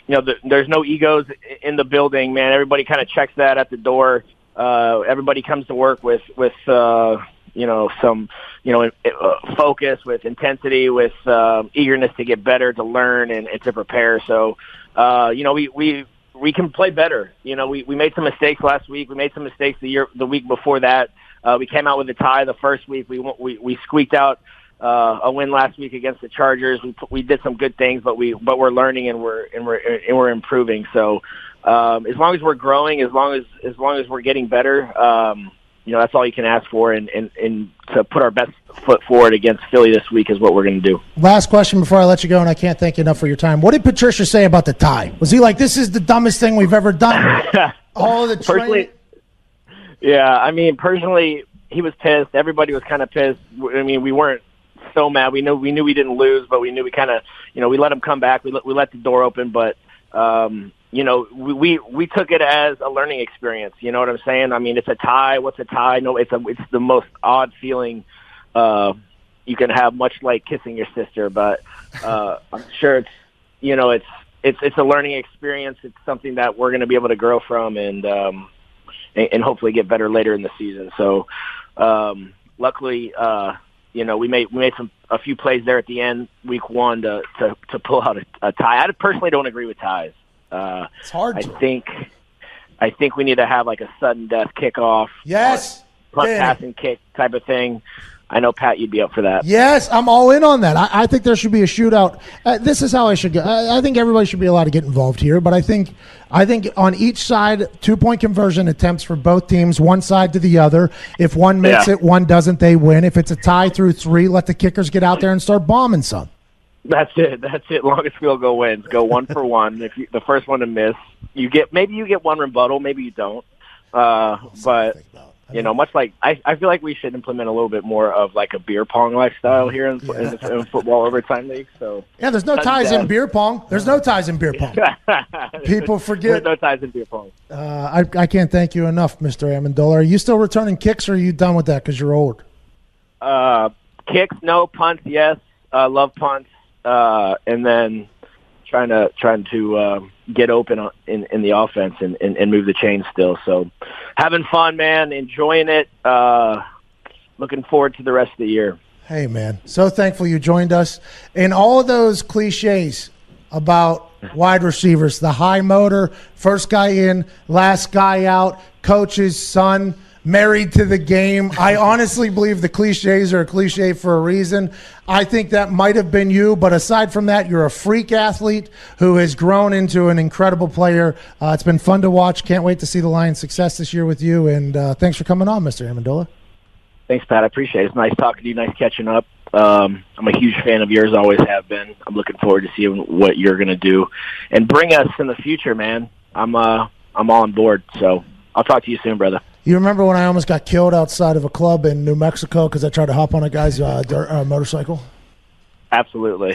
you know, the, there's no egos in the building, man. Everybody kind of checks that at the door. Uh, everybody comes to work with, with, uh, you know, some, you know, uh, focus, with intensity, with, uh, eagerness to get better, to learn and, and to prepare. So, uh, you know, we, we, we can play better. You know, we, we made some mistakes last week. We made some mistakes the year, the week before that. Uh, we came out with a tie the first week. We, we, we squeaked out, uh, a win last week against the Chargers. We, we did some good things, but we, but we're learning and we're, and we're, and we're improving. So, Um, as long as we're growing, as long as as long as we're getting better, um, you know, that's all you can ask for. And, and, and to put our best foot forward against Philly this week is what we're going to do. Last question before I let you go, and I can't thank you enough for your time. What did Patricia say about the tie? Was he like, "This is the dumbest thing we've ever done"? All of the personally, yeah. I mean, personally, he was pissed. Everybody was kind of pissed. I mean, we weren't so mad. We knew we knew we didn't lose, but we knew we kind of, you know, we let him come back. We let, we let the door open, but. Um, You know, we, we we took it as a learning experience. You know what I'm saying? I mean, it's a tie. What's a tie? No, it's a it's the most odd feeling uh, you can have, much like kissing your sister. But uh, I'm sure it's you know it's it's it's a learning experience. It's something that we're going to be able to grow from and um, and, and hopefully get better later in the season. So um, luckily, uh, you know, we made we made some a few plays there at the end, week one, to to, to pull out a, a tie. I personally don't agree with ties. Uh, it's hard. I to. think, I think we need to have like a sudden death kickoff. Yes, punt, passing kick type of thing. I know, Pat, you'd be up for that. Yes, I'm all in on that. I, I think there should be a shootout. Uh, this is how I should go. I, I think everybody should be allowed to get involved here, but I think, I think on each side, two point conversion attempts for both teams, one side to the other. If one makes yeah. it, one doesn't, they win. If it's a tie through three, let the kickers get out there and start bombing some. That's it. That's it. Longest field goal wins. Go one for one. If you, the first one to miss, you get maybe you get one rebuttal, maybe you don't. Uh, but you know, much like I, I feel like we should implement a little bit more of like a beer pong lifestyle here in, in, the, in football overtime league. So yeah, there's no ties in beer pong. There's no ties in beer pong. People forget. There's no ties in beer pong. Uh, I I can't thank you enough, Mister Amendola. Are you still returning kicks, or are you done with that because you're old? Uh, kicks, no. Punts, yes. Uh, love punts. Uh, and then trying to trying to uh, get open in, in the offense and, and, and move the chains still. So having fun, man, enjoying it. Uh, looking forward to the rest of the year. Hey, man, so thankful you joined us. And all of those cliches about wide receivers, the high motor, first guy in, last guy out, coach's son, married to the game. I honestly believe the cliches are a cliche for a reason. I think that might have been you, but aside from that, you're a freak athlete who has grown into an incredible player. Uh, it's been fun to watch. Can't wait to see the Lions' success this year with you, and uh, thanks for coming on, Mister Amendola. Thanks, Pat. I appreciate it. It's nice talking to you. Nice catching up. Um, I'm a huge fan of yours, always have been. I'm looking forward to seeing what you're going to do and bring us in the future, man. I'm uh, I'm all on board, so I'll talk to you soon, brother. You remember when I almost got killed outside of a club in New Mexico because I tried to hop on a guy's uh, dirt, uh, motorcycle? Absolutely.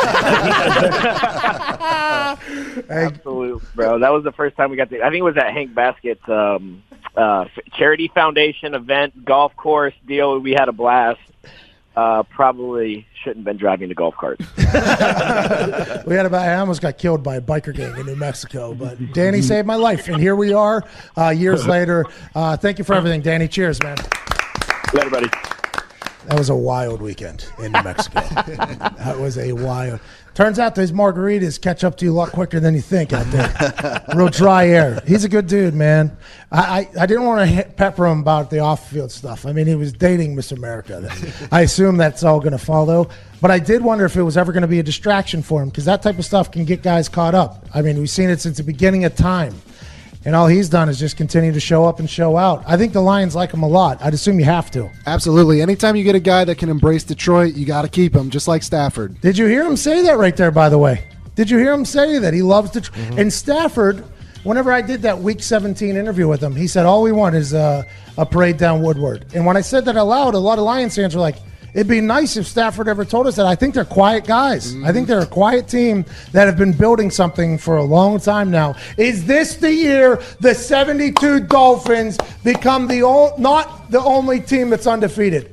Absolutely, bro. That was the first time we got to – I think it was at Hank Baskett's um, uh, charity foundation event, golf course deal. We had a blast. Uh, probably shouldn't have been driving the golf cart. we had about. I almost got killed by a biker gang in New Mexico, but Danny saved my life, and here we are, uh, years later. Uh, thank you for everything, Danny. Cheers, man. Later, buddy. That was a wild weekend in New Mexico. That was a wild. Turns out those margaritas catch up to you a lot quicker than you think out there. Real dry air. He's a good dude, man. I, I, I didn't want to pepper him about the off-field stuff. I mean, he was dating Miss America. I assume that's all going to follow. But I did wonder if it was ever going to be a distraction for him because that type of stuff can get guys caught up. I mean, we've seen it since the beginning of time. And all he's done is just continue to show up and show out. I think the Lions like him a lot. I'd assume you have to. Absolutely. Anytime you get a guy that can embrace Detroit, you got to keep him, just like Stafford. Did you hear him say that right there, by the way? Did you hear him say that? He loves Detroit. Mm-hmm. And Stafford, whenever I did that Week seventeen interview with him, he said, all we want is uh, a parade down Woodward. And when I said that aloud, a lot of Lions fans were like, it'd be nice if Stafford ever told us that. I think they're quiet guys. Mm-hmm. I think they're a quiet team that have been building something for a long time now. Is this the year the seventy-two Dolphins become the o- not the only team that's undefeated?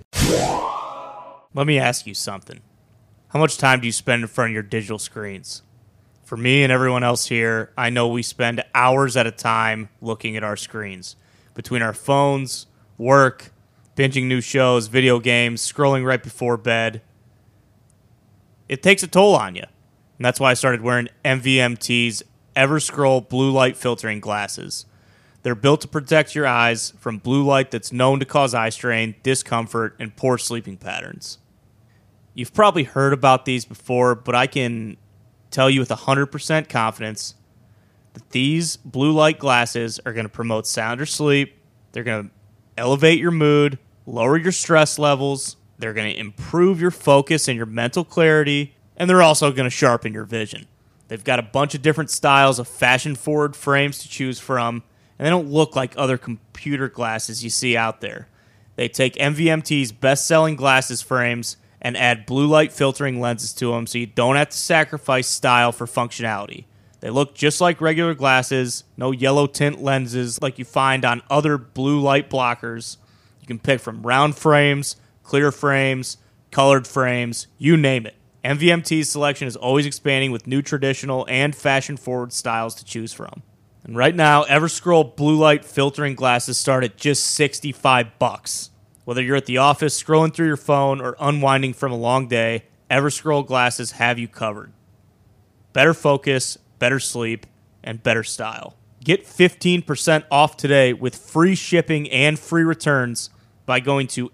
Let me ask you something. How much time do you spend in front of your digital screens? For me and everyone else here, I know we spend hours at a time looking at our screens. Between our phones, work, binging new shows, video games, scrolling right before bed. It takes a toll on you. And that's why I started wearing M V M T's Everscroll blue light filtering glasses. They're built to protect your eyes from blue light that's known to cause eye strain, discomfort, and poor sleeping patterns. You've probably heard about these before, but I can tell you with one hundred percent confidence that these blue light glasses are going to promote sounder sleep. They're going to elevate your mood, lower your stress levels. They're going to improve your focus and your mental clarity, and they're also going to sharpen your vision. They've got a bunch of different styles of fashion-forward frames to choose from, and they don't look like other computer glasses you see out there. They take M V M T's best-selling glasses frames and add blue light filtering lenses to them so you don't have to sacrifice style for functionality. They look just like regular glasses, no yellow tint lenses like you find on other blue light blockers. You can pick from round frames, clear frames, colored frames, you name it. M V M T's selection is always expanding with new traditional and fashion-forward styles to choose from. And right now, Everscroll blue light filtering glasses start at just sixty-five bucks. Whether you're at the office, scrolling through your phone, or unwinding from a long day, Everscroll glasses have you covered. Better focus, better sleep, and better style. Get fifteen percent off today with free shipping and free returns by going to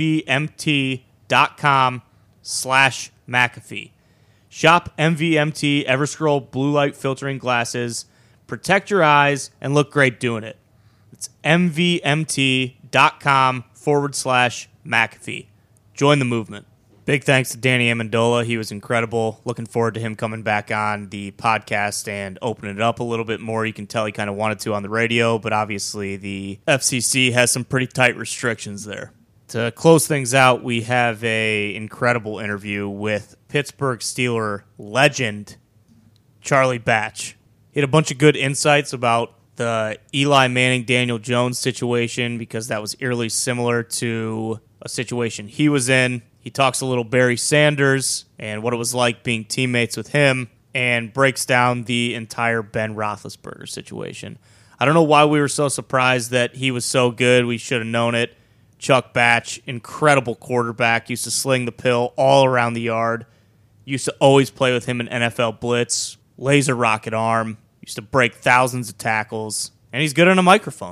mvmt.com slash McAfee. Shop M V M T Everscroll blue light filtering glasses. Protect your eyes and look great doing it. It's mvmt.com forward slash McAfee. Join the movement. Big thanks to Danny Amendola. He was incredible. Looking forward to him coming back on the podcast and opening it up a little bit more. You can tell he kind of wanted to on the radio, but obviously the F C C has some pretty tight restrictions there. To close things out, we have a incredible interview with Pittsburgh Steeler legend Charlie Batch. He had a bunch of good insights about the Eli Manning, Daniel Jones situation because that was eerily similar to a situation he was in. He talks a little Barry Sanders and what it was like being teammates with him and breaks down the entire Ben Roethlisberger situation. I don't know why we were so surprised that he was so good. We should have known it. Chuck Batch, incredible quarterback, used to sling the pill all around the yard. Used to always play with him in N F L blitz. Laser rocket arm. Used to break thousands of tackles. And he's good on a microphone.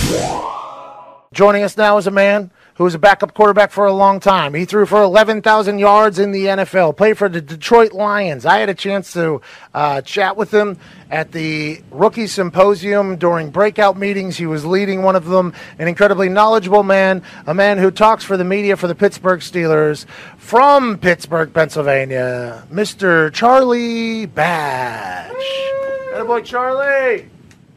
Joining us now is a man who was a backup quarterback for a long time. He threw for eleven thousand yards in the N F L, played for the Detroit Lions. I had a chance to uh, chat with him at the Rookie Symposium during breakout meetings. He was leading one of them, an incredibly knowledgeable man, a man who talks for the media for the Pittsburgh Steelers from Pittsburgh, Pennsylvania, Mister Charlie Batch. Hey, boy, Charlie.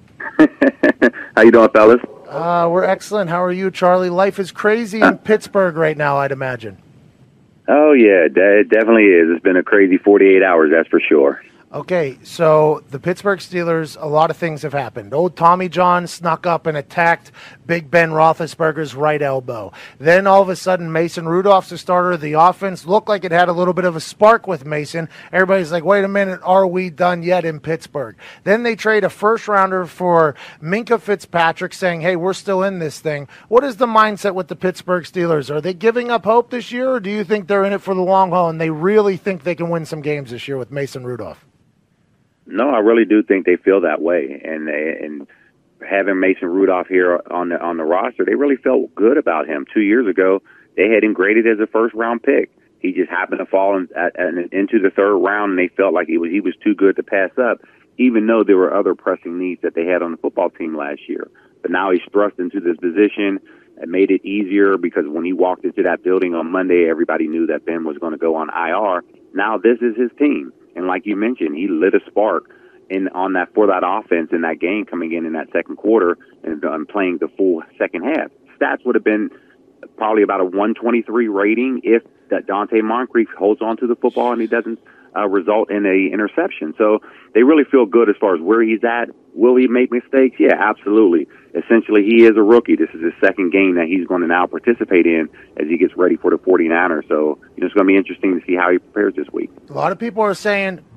How you doing, fellas? Uh, we're excellent. How are you, Charlie? Life is crazy in uh, Pittsburgh right now, I'd imagine. Oh, yeah, it definitely is. It's been a crazy forty-eight hours, that's for sure. Okay, so the Pittsburgh Steelers, a lot of things have happened. Old Tommy John snuck up and attacked Big Ben Roethlisberger's right elbow. Then all of a sudden, Mason Rudolph's the starter. The offense looked like it had a little bit of a spark with Mason. Everybody's like, wait a minute, are we done yet in Pittsburgh? Then they trade a first-rounder for Minkah Fitzpatrick, saying, hey, we're still in this thing. What is the mindset with the Pittsburgh Steelers? Are they giving up hope this year, or do you think they're in it for the long haul and they really think they can win some games this year with Mason Rudolph? No, I really do think they feel that way, and and having Mason Rudolph here on the on the roster, they really felt good about him. Two years ago, they had him graded as a first round pick. He just happened to fall in, at, at, into the third round, and they felt like he was he was too good to pass up, even though there were other pressing needs that they had on the football team last year. But now he's thrust into this position. It made it easier because when he walked into that building on Monday, everybody knew that Ben was going to go on I R. Now this is his team. And like you mentioned, he lit a spark in on that for that offense in that game coming in in that second quarter and um, playing the full second half. Stats would have been probably about a one twenty-three rating if that Dante Moncrief holds on to the football and he doesn't uh, result in a interception. So they really feel good as far as where he's at. Will he make mistakes? Yeah, absolutely. Essentially, he is a rookie. This is his second game that he's going to now participate in as he gets ready for the forty-niners. So you know, it's going to be interesting to see how he prepares this week. A lot of people are saying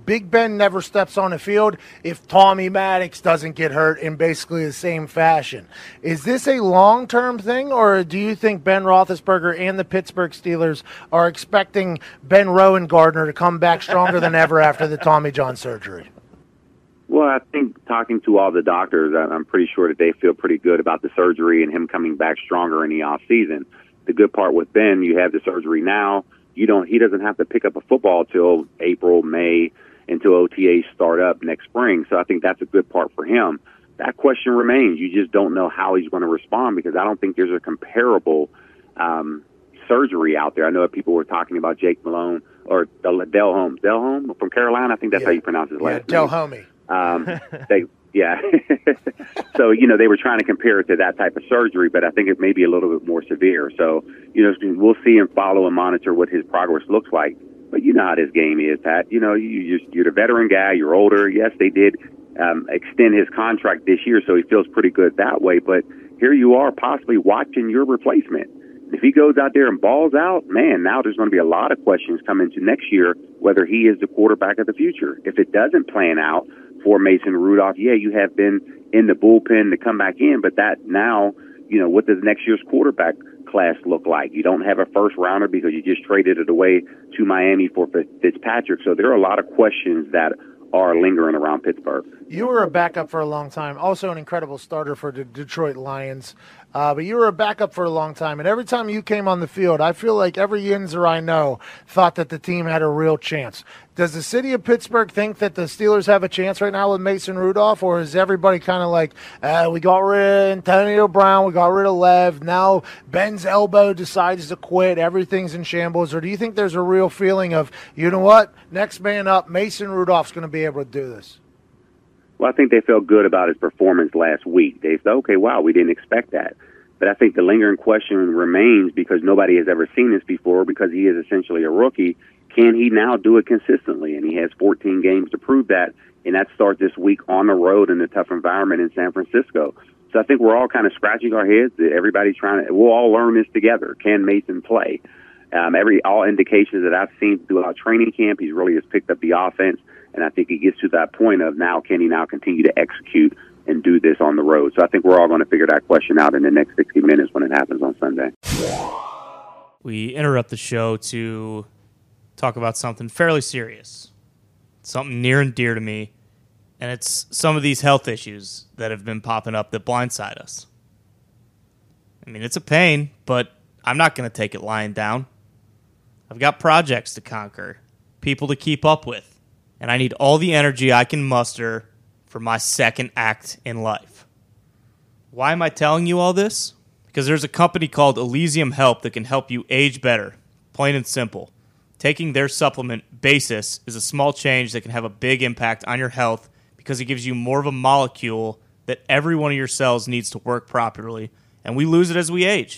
Big Ben never steps on the field if Tommy Maddox doesn't get hurt in basically the same fashion. Is this a long-term thing, or do you think Ben Roethlisberger and the Pittsburgh Steelers are expecting Ben Rowan-Gardner to come back stronger than ever after the Tommy John surgery? Well, I think talking to all the doctors, I'm pretty sure that they feel pretty good about the surgery and him coming back stronger in the off season. The good part with Ben, you have the surgery now. You don't. He doesn't have to pick up a football till April, May, until O T As start up next spring. So I think that's a good part for him. That question remains. You just don't know how he's going to respond, because I don't think there's a comparable um, surgery out there. I know that people were talking about Jake Malone or Delhomme. Delhomme from Carolina. I think that's yeah. how you pronounce his last yeah, name. Delhomme. Um, they, yeah. So, you know, they were trying to compare it to that type of surgery, but I think it may be a little bit more severe. So, you know, we'll see and follow and monitor what his progress looks like. But you know how this game is, Pat. You know, you just, you're the veteran guy. You're older. Yes, they did um, extend his contract this year, so he feels pretty good that way. But here you are possibly watching your replacement. If he goes out there and balls out, man, now there's going to be a lot of questions coming to next year whether he is the quarterback of the future. If it doesn't plan out for Mason Rudolph, yeah, you have been in the bullpen to come back in, but that now, you know, what does next year's quarterback class look like? You don't have a first rounder because you just traded it away to Miami for Fitzpatrick. So there are a lot of questions that are lingering around Pittsburgh. You were a backup for a long time, also an incredible starter for the Detroit Lions, uh, but you were a backup for a long time, and every time you came on the field, I feel like every Yinzer I know thought that the team had a real chance. Does the city of Pittsburgh think that the Steelers have a chance right now with Mason Rudolph, or is everybody kind of like, uh, we got rid of Antonio Brown, we got rid of Lev, now Ben's elbow decides to quit, everything's in shambles, or do you think there's a real feeling of, you know what, next man up, Mason Rudolph's going to be able to do this? Well, I think they felt good about his performance last week. They said, okay, wow, we didn't expect that. But I think the lingering question remains, because nobody has ever seen this before, because he is essentially a rookie. Can he now do it consistently? And he has fourteen games to prove that, and that starts this week on the road in a tough environment in San Francisco. So I think we're all kind of scratching our heads. Everybody's trying to, we'll all learn this together. Can Mason play? Um, every all indications that I've seen throughout training camp, he's really has picked up the offense. And I think he gets to that point of now, can he now continue to execute and do this on the road? So I think we're all going to figure that question out in the next sixty minutes when it happens on Sunday. We interrupt the show to talk about something fairly serious, something near and dear to me, and it's some of these health issues that have been popping up that blindside us. I mean, it's a pain, but I'm not going to take it lying down. I've got projects to conquer, people to keep up with, and I need all the energy I can muster for my second act in life. Why am I telling you all this? Because there's a company called Elysium Health that can help you age better, plain and simple. Taking their supplement, Basis, is a small change that can have a big impact on your health because it gives you more of a molecule that every one of your cells needs to work properly, and we lose it as we age.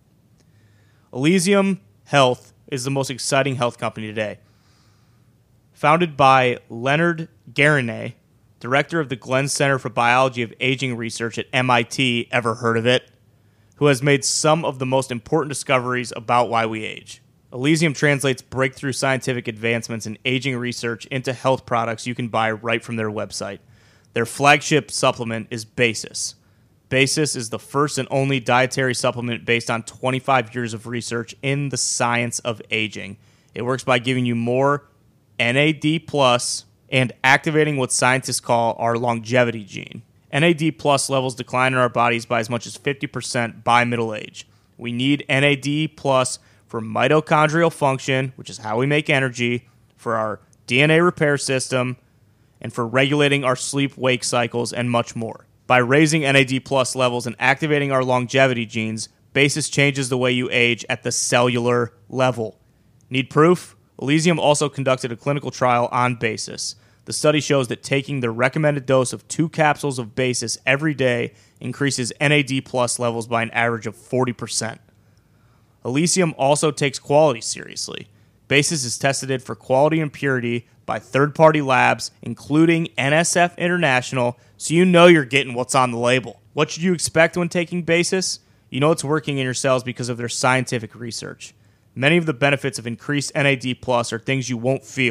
Elysium Health is the most exciting health company today. Founded by Leonard Guérin, director of the Glenn Center for Biology of Aging Research at M I T, ever heard of it, who has made some of the most important discoveries about why we age. Elysium translates breakthrough scientific advancements in aging research into health products you can buy right from their website. Their flagship supplement is Basis. Basis is the first and only dietary supplement based on twenty-five years of research in the science of aging. It works by giving you more N A D plus and activating what scientists call our longevity gene. N A D plus levels decline in our bodies by as much as fifty percent by middle age. We need N A D plus for mitochondrial function, which is how we make energy, for our D N A repair system, and for regulating our sleep-wake cycles, and much more. By raising N A D plus levels and activating our longevity genes, Basis changes the way you age at the cellular level. Need proof? Elysium also conducted a clinical trial on Basis. The study shows that taking the recommended dose of two capsules of Basis every day increases N A D plus levels by an average of forty percent. Elysium also takes quality seriously. Basis is tested for quality and purity by third-party labs, including N S F International, so you know you're getting what's on the label. What should you expect when taking Basis? You know it's working in your cells because of their scientific research. Many of the benefits of increased N A D plus are things you won't feel,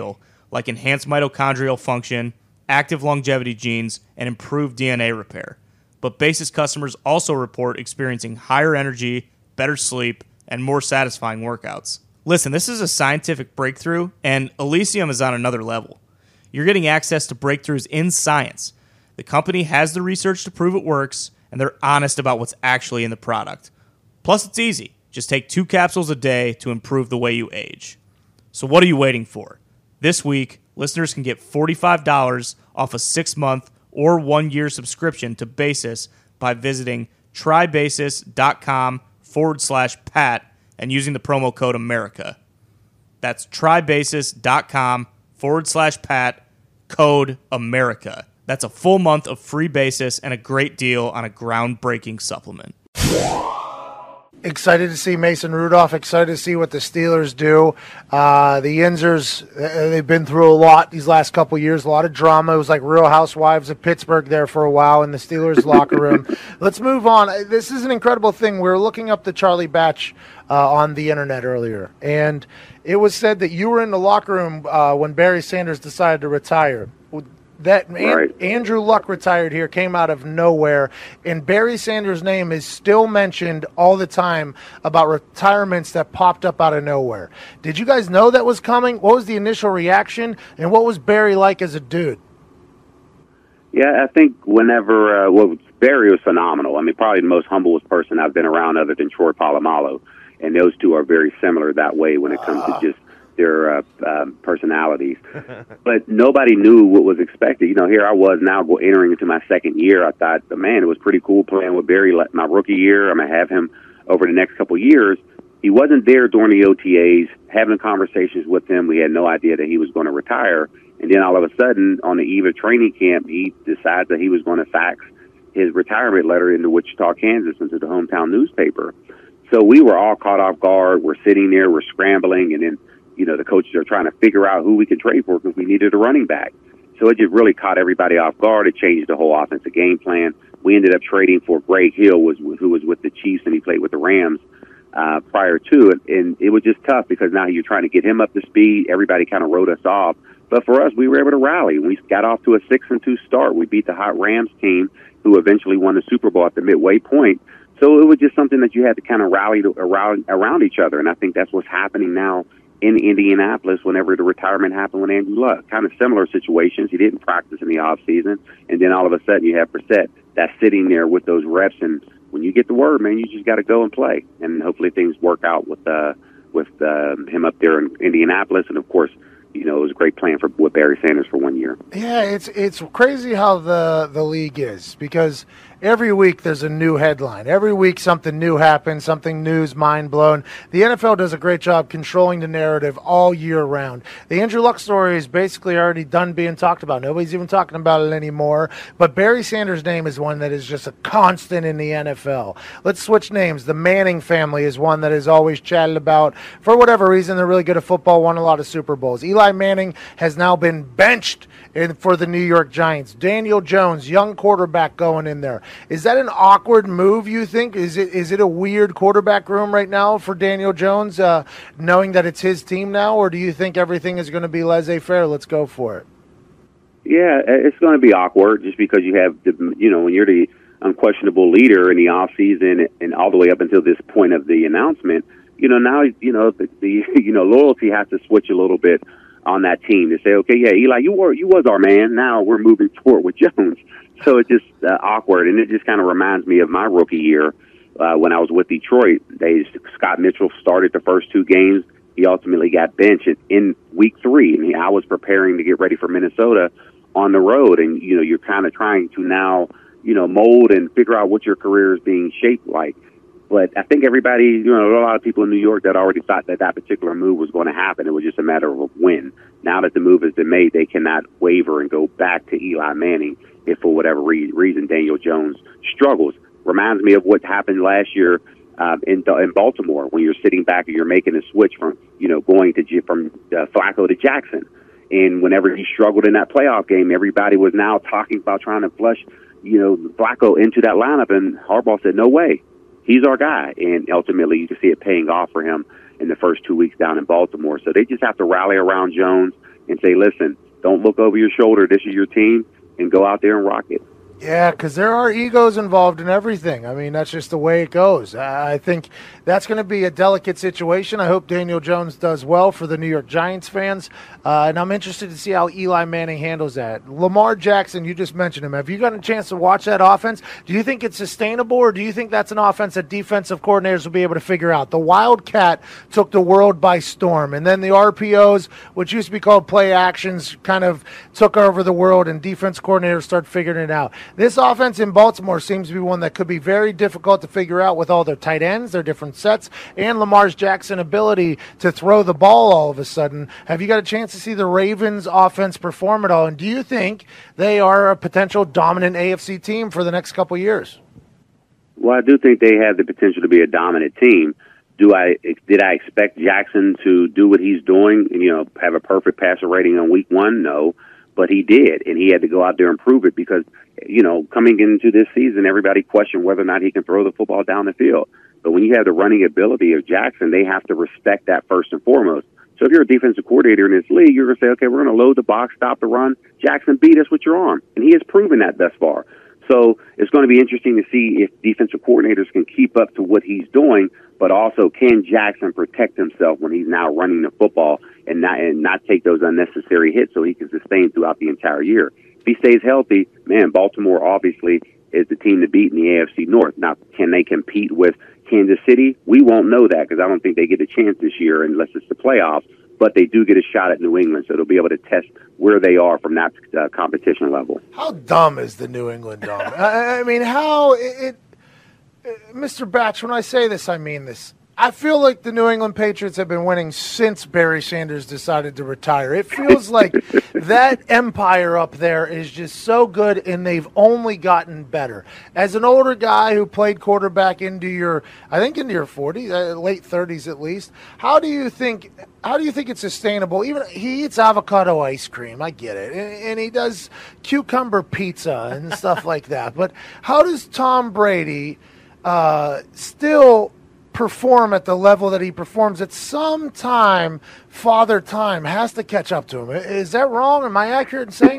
like enhanced mitochondrial function, active longevity genes, and improved D N A repair. But Basis customers also report experiencing higher energy, better sleep, and more satisfying workouts. Listen, this is a scientific breakthrough, and Elysium is on another level. You're getting access to breakthroughs in science. The company has the research to prove it works, and they're honest about what's actually in the product. Plus, it's easy. Just take two capsules a day to improve the way you age. So what are you waiting for? This week, listeners can get forty-five dollars off a six-month or one-year subscription to Basis by visiting trybasis.com forward slash Pat and using the promo code America. That's trybasis.com forward slash Pat, code America. That's a full month of free Basis and a great deal on a groundbreaking supplement. Excited to see Mason Rudolph. Excited to see what the Steelers do. Uh, the Yinzers, uh, they've been through a lot these last couple years, a lot of drama. It was like Real Housewives of Pittsburgh there for a while in the Steelers locker room. Let's move on. This is an incredible thing. We were looking up the Charlie Batch uh, on the internet earlier, and it was said that you were in the locker room uh, when Barry Sanders decided to retire. That right. An- Andrew Luck retired here, came out of nowhere, and Barry Sanders' name is still mentioned all the time about retirements that popped up out of nowhere. Did you guys know that was coming? What was the initial reaction, and what was Barry like as a dude? Yeah, I think whenever uh, well, Barry was phenomenal. I mean, probably the most humblest person I've been around other than Troy Polamalu, and those two are very similar that way when it comes uh. to just their uh, um, personalities. But nobody knew what was expected. You know, here I was now go entering into my second year. I thought, man, it was pretty cool playing with Barry my rookie year. I'm going to have him over the next couple of years. He wasn't there during the O T As, having conversations with him. We had no idea that he was going to retire. And then all of a sudden, on the eve of training camp, he decides that he was going to fax his retirement letter into Wichita, Kansas, into the hometown newspaper. So we were all caught off guard. We're sitting there, we're scrambling, and then you know, the coaches are trying to figure out who we can trade for because we needed a running back. So it just really caught everybody off guard. It changed the whole offensive game plan. We ended up trading for Greg Hill, was who was with the Chiefs, and he played with the Rams uh, prior to it. And it was just tough because now you're trying to get him up to speed. Everybody kind of wrote us off. But for us, we were able to rally. We got off to a six and two start. We beat the hot Rams team, who eventually won the Super Bowl at the midway point. So it was just something that you had to kind of rally to, around, around each other. And I think that's what's happening now in Indianapolis whenever the retirement happened with Andrew Luck. Kind of similar situations. He didn't practice in the off season, and then all of a sudden you have Brissett that's sitting there with those reps, and when you get the word, man, you just got to go and play, and hopefully things work out with uh, with uh, him up there in Indianapolis, and of course, you know, it was a great plan for with Barry Sanders for one year. Yeah, it's it's crazy how the, the league is, because every week there's a new headline. Every week something new happens, something new's mind blown. The N F L does a great job controlling the narrative all year round. The Andrew Luck story is basically already done being talked about. Nobody's even talking about it anymore. But Barry Sanders' name is one that is just a constant in the N F L. Let's switch names. The Manning family is one that is always chatted about. For whatever reason, they're really good at football, won a lot of Super Bowls. Eli Manning has now been benched in, for the New York Giants. Daniel Jones, young quarterback going in there. Is that an awkward move, you think? Is it is it a weird quarterback room right now for Daniel Jones, uh, knowing that it's his team now, or do you think everything is going to be laissez-faire? Let's go for it. Yeah, it's going to be awkward just because you have, the, you know, when you're the unquestionable leader in the offseason and all the way up until this point of the announcement, you know, now, you know, the, the you know, loyalty has to switch a little bit on that team to say, okay, yeah, Eli, you were you was our man. Now we're moving forward with Jones. So it's just uh, awkward, and it just kind of reminds me of my rookie year uh, when I was with Detroit. They Scott Mitchell started the first two games. He ultimately got benched in week three, and I was preparing to get ready for Minnesota on the road. And you know, you're kind of trying to now, you know, mold and figure out what your career is being shaped like. But I think everybody, you know, there are a lot of people in New York that already thought that that particular move was going to happen. It was just a matter of when. Now that the move has been made, they cannot waver and go back to Eli Manning if for whatever re- reason Daniel Jones struggles. Reminds me of what happened last year uh, in in Baltimore when you're sitting back and you're making a switch from, you know, going to from uh, Flacco to Jackson. And whenever he struggled in that playoff game, everybody was now talking about trying to flush, you know, Flacco into that lineup. And Harbaugh said, no way. He's our guy. And ultimately, you can see it paying off for him in the first two weeks down in Baltimore. So they just have to rally around Jones, and say, listen, don't look over your shoulder. This is your team, and go out there and rock it. Yeah, because there are egos involved in everything. I mean, that's just the way it goes. I think that's going to be a delicate situation. I hope Daniel Jones does well for the New York Giants fans, uh, and I'm interested to see how Eli Manning handles that. Lamar Jackson, you just mentioned him. Have you gotten a chance to watch that offense? Do you think it's sustainable, or do you think that's an offense that defensive coordinators will be able to figure out? The Wildcat took the world by storm, and then the R P Os, which used to be called play actions, kind of took over the world, and defense coordinators started figuring it out. This offense in Baltimore seems to be one that could be very difficult to figure out with all their tight ends, their different sets, and Lamar Jackson's ability to throw the ball all of a sudden. Have you got a chance to see the Ravens offense perform at all? And do you think they are a potential dominant A F C team for the next couple years? Well, I do think they have the potential to be a dominant team. Do I did I expect Jackson to do what he's doing and, you know, have a perfect passer rating on week one? No. But he did, and he had to go out there and prove it because, you know, coming into this season, everybody questioned whether or not he can throw the football down the field. But when you have the running ability of Jackson, they have to respect that first and foremost. So if you're a defensive coordinator in this league, you're going to say, okay, we're going to load the box, stop the run. Jackson, beat us with your arm. And he has proven that thus far. So it's going to be interesting to see if defensive coordinators can keep up to what he's doing, but also can Jackson protect himself when he's now running the football and not and not take those unnecessary hits so he can sustain throughout the entire year. If he stays healthy, man, Baltimore obviously is the team to beat in the A F C North. Now, can they compete with Kansas City? We won't know that because I don't think they get a chance this year unless it's the playoffs, but they do get a shot at New England, so they'll be able to test where they are from that uh, competition level. How dumb is the New England Dome? I, I mean, how it, it, Mister Batch, when I say this, I mean this. I feel like the New England Patriots have been winning since Barry Sanders decided to retire. It feels like that empire up there is just so good, and they've only gotten better. As an older guy who played quarterback into your, I think into your forties, uh, late thirties at least, how do you think? How do you think it's sustainable? Even he eats avocado ice cream, I get it, and, and he does cucumber pizza and stuff like that. But how does Tom Brady uh, still perform at the level that he performs? At some time, Father Time has to catch up to him. Is that wrong? Am I accurate in saying?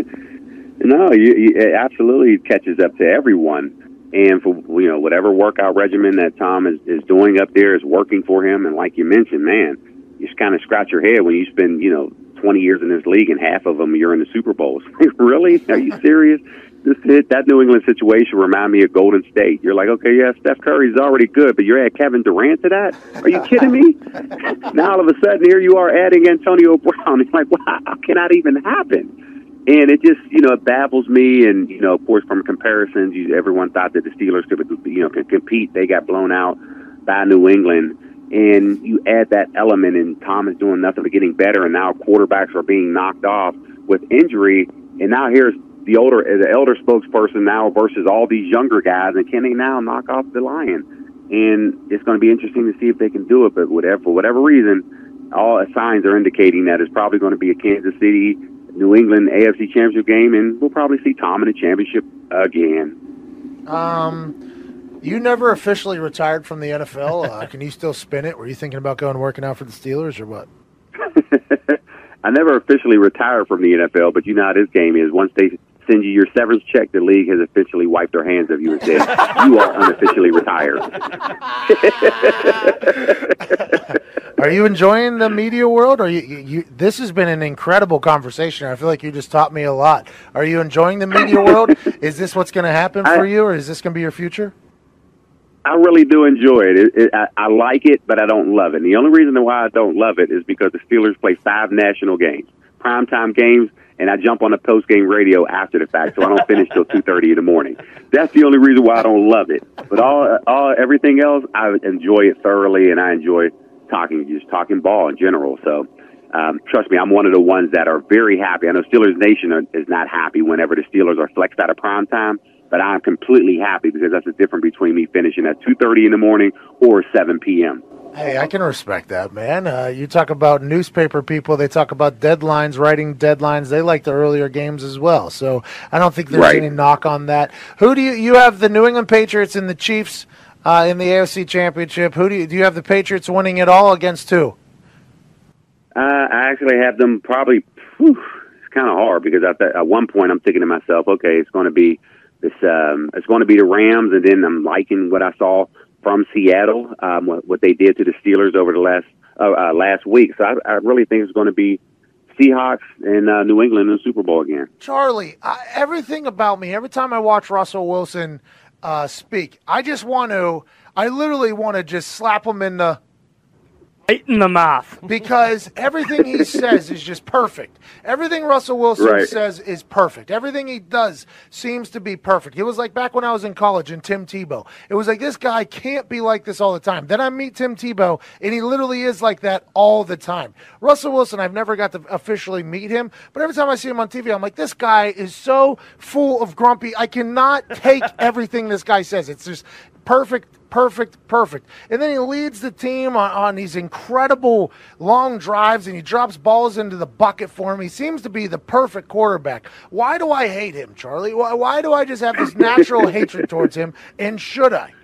No, you, you, it absolutely catches up to everyone. And for, you know, whatever workout regimen that Tom is, is doing up there is working for him. And like you mentioned, man, you just kind of scratch your head when you spend, you know, twenty years in this league and half of them you're in the Super Bowls. Really? Are you serious? This hit, that New England situation remind me of Golden State. You're like, okay, yeah, Steph Curry's already good, but you're adding Kevin Durant to that? Are you kidding me? Now all of a sudden here you are adding Antonio Brown. It's like, wow, how can that even happen? And it just, you know, it baffles me. And, you know, of course, from comparisons, you, everyone thought that the Steelers could, you know, could compete. They got blown out by New England. And you add that element, and Tom is doing nothing but getting better, and now quarterbacks are being knocked off with injury. And now here's the older, the elder spokesperson now versus all these younger guys, and can they now knock off the Lion? And it's going to be interesting to see if they can do it. But whatever, for whatever reason, all signs are indicating that it's probably going to be a Kansas City, New England A F C Championship game, and we'll probably see Tom in the championship again. Um, you never officially retired from the N F L. Uh, can you still spin it? Were you thinking about going working out for the Steelers or what? I never officially retired from the N F L, but you know how this game is. Once they send you your severance check, the league has officially wiped their hands of you and said, you are unofficially retired. Are you enjoying the media world? Or you, you, this has been an incredible conversation. I feel like you just taught me a lot. Are you enjoying the media world? Is this what's going to happen for I, you, or is this going to be your future? I really do enjoy it. it, it I, I like it, but I don't love it. And the only reason why I don't love it is because the Steelers play five national games, primetime games, and I jump on the post-game radio after the fact, so I don't finish till two thirty in the morning. That's the only reason why I don't love it. But all, all everything else, I enjoy it thoroughly, and I enjoy talking, just talking ball in general. So um, trust me, I'm one of the ones that are very happy. I know Steelers Nation are, is not happy whenever the Steelers are flexed out of primetime, but I'm completely happy because that's the difference between me finishing at two thirty in the morning or seven p.m. Hey, I can respect that, man. Uh, you talk about newspaper people. They talk about deadlines, writing deadlines. They like the earlier games as well. So I don't think there's right. any knock on that. Who do you – you have the New England Patriots and the Chiefs uh, in the A F C Championship. Who do you – do you have the Patriots winning it all against who? Uh, I actually have them probably whew, it's kind of hard because at, the, at one point I'm thinking to myself, okay, it's going to be this, um, it's going to be the Rams, and then I'm liking what I saw from Seattle, um, what, what they did to the Steelers over the last uh, uh, last week. So I, I really think it's going to be Seahawks and uh, New England in the Super Bowl again. Charlie, I, everything about me, every time I watch Russell Wilson uh, speak, I just want to, I literally want to just slap him in the right in the mouth, because everything he says is just perfect. Everything Russell Wilson right. says is perfect. Everything he does seems to be perfect. It was like back when I was in college and Tim Tebow. It was like, this guy can't be like this all the time. Then I meet Tim Tebow, and he literally is like that all the time. Russell Wilson, I've never got to officially meet him, but every time I see him on T V, I'm like, this guy is so full of grumpy. I cannot take everything this guy says. It's just perfect, perfect, perfect. And then he leads the team on, on these incredible long drives, and he drops balls into the bucket for him. He seems to be the perfect quarterback. Why do I hate him, Charlie? Why, why do I just have this natural hatred towards him, and should I?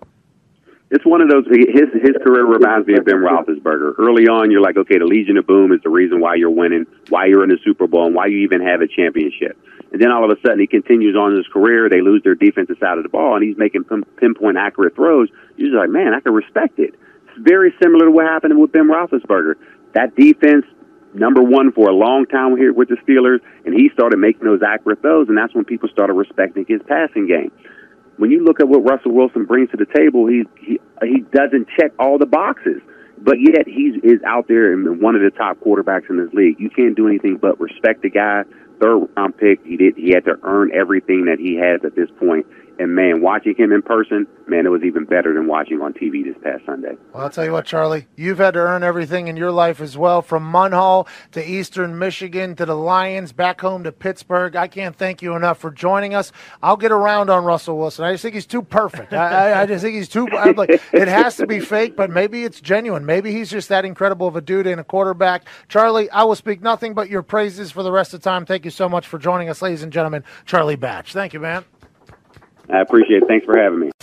It's one of those, his his career reminds me of Ben Roethlisberger. Early on, you're like, okay, the Legion of Boom is the reason why you're winning, why you're in the Super Bowl, and why you even have a championship. And then all of a sudden he continues on his career. They lose their defensive side of the ball, and he's making pin- pinpoint accurate throws. You're just like, man, I can respect it. It's very similar to what happened with Ben Roethlisberger. That defense, number one for a long time here with the Steelers, and he started making those accurate throws, and that's when people started respecting his passing game. When you look at what Russell Wilson brings to the table, he he he doesn't check all the boxes, but yet he is out there and one of the top quarterbacks in this league. You can't do anything but respect the guy. Third round pick, he did. He had to earn everything that he has at this point. And man, watching him in person, man, it was even better than watching on T V this past Sunday. Well, I'll tell you what, Charlie, you've had to earn everything in your life as well, from Munhall to Eastern Michigan to the Lions, back home to Pittsburgh. I can't thank you enough for joining us. I'll get around on Russell Wilson. I just think he's too perfect. I, I, I just think he's too I'm like, it has to be fake, but maybe it's genuine. Maybe he's just that incredible of a dude and a quarterback. Charlie, I will speak nothing but your praises for the rest of the time. Thank you so much for joining us, ladies and gentlemen. Charlie Batch. Thank you, man. I appreciate it. Thanks for having me.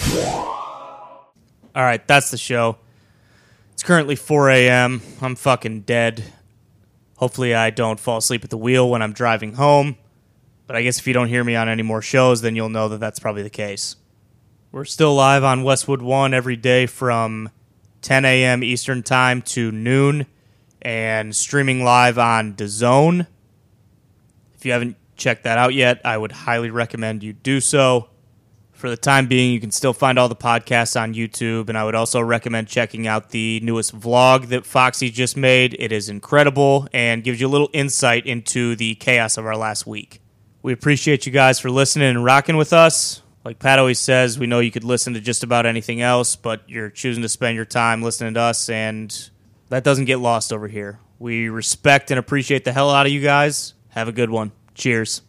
All right, that's the show. It's currently four a.m. I'm fucking dead. Hopefully I don't fall asleep at the wheel when I'm driving home. But I guess if you don't hear me on any more shows, then you'll know that that's probably the case. We're still live on Westwood One every day from ten a.m. Eastern Time to noon, and streaming live on DAZN. If you haven't checked that out yet, I would highly recommend you do so. For the time being, you can still find all the podcasts on YouTube, and I would also recommend checking out the newest vlog that Foxy just made. It is incredible and gives you a little insight into the chaos of our last week. We appreciate you guys for listening and rocking with us. Like Pat always says, we know you could listen to just about anything else, but you're choosing to spend your time listening to us, and that doesn't get lost over here. We respect and appreciate the hell out of you guys. Have a good one. Cheers.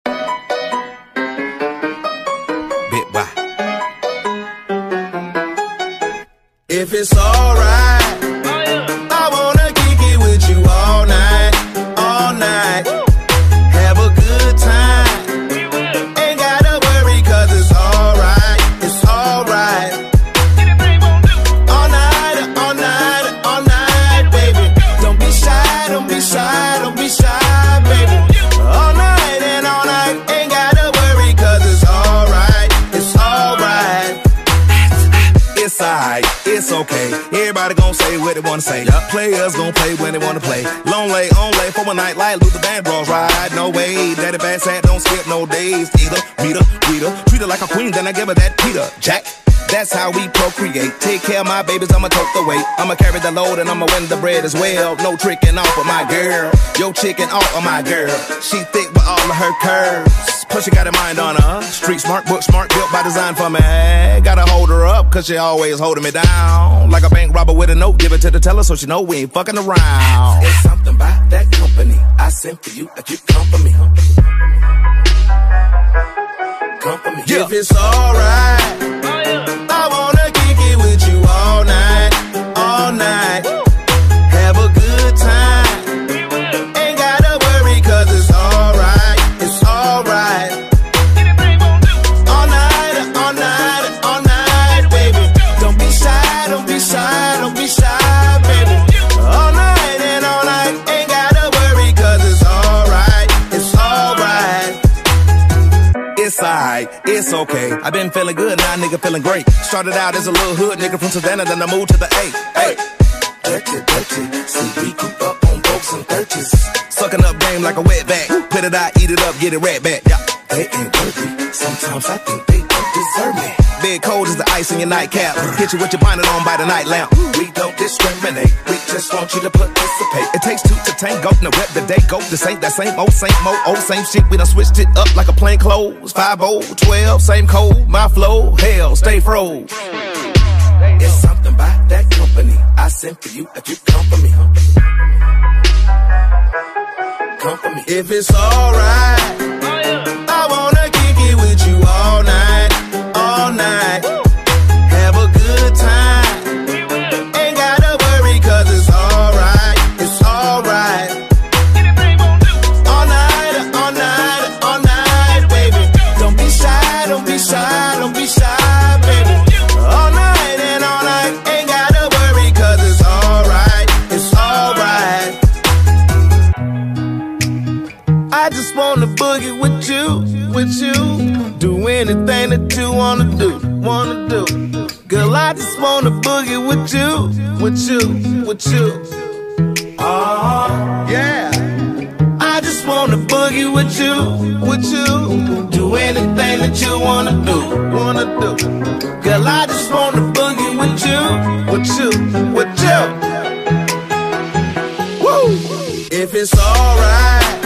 If it's alright, oh, yeah. I wanna kick it with you all night, all night. Woo. Have a good time. We will. Ain't gotta worry, cause it's alright, it's alright. All night, all night, all night, baby. Don't be shy, don't be shy, don't be shy, baby. All night and all night, ain't gotta worry, cause it's alright, it's alright. It's alright. It's okay. Everybody gon' say what they wanna say. Yep. Players gon' play when they wanna play. Long lay, on lay for a night like Luther Vandross ride. No way, daddy bad sad, don't skip no days. Either meet her, greet her, treat her like a queen, then I give her that Peter Jack. That's how we procreate. Take care of my babies, I'ma tote the weight. I'ma carry the load and I'ma win the bread as well. No tricking off of my girl. Yo chicken off of my girl. She thick with all of her curves. Plus she got a mind on her. Street smart, book smart, built by design for me. Gotta hold her up, cause she always holding me down. Like a bank robber with a note, give it to the teller so she know we ain't fucking around. There's something about that company I sent for you that you come for me. Come for me. Yeah. If it's alright, oh, yeah. I wanna kick it with you all night, all night. Woo. Have a good time. We will. Ain't gotta worry, cause it's alright, it's alright. All night, all night, all night, baby. Don't be shy, don't be shy, don't be shy, baby. All night and all night, ain't gotta worry, cause it's alright. it's okay. I've been feeling good, now nigga feeling great. Started out as a little hood nigga from Savannah, then I moved to the A. Hey. Dirty, dirty, see we coop up on folks and thirties. Sucking up game like a wet bag. Put it out, eat it up, get it right back. Yeah. They ain't worthy. Sometimes I think they don't deserve me. Big cold is the ice in your nightcap. Hit you with your bonnet on by the night lamp. We don't discriminate. We just want you to participate. It takes two to tango. Now rep the day go. This ain't that same old, same old, old same shit. We done switched it up like a plain clothes. Five oh, twelve, same code. My flow, hell, stay froze. It's something about that company I sent for you if you come for me. Come for me. If it's alright, I wanna kick it with you all night, all night. Have a good time. Ain't gotta worry cause it's alright, it's alright. All night, all night, all night, baby. Don't be shy, don't be shy, don't be shy, baby. All night and all night, ain't gotta worry cause it's alright, it's alright. I just wanna boogie with you, with you. Do anything that you wanna do, wanna do. Girl, I just wanna boogie with you, with you, with you. Oh, yeah. I just wanna boogie with you, with you. Do anything that you wanna do, wanna do. Girl, I just wanna boogie with you, with you, with you. Woo! If it's alright,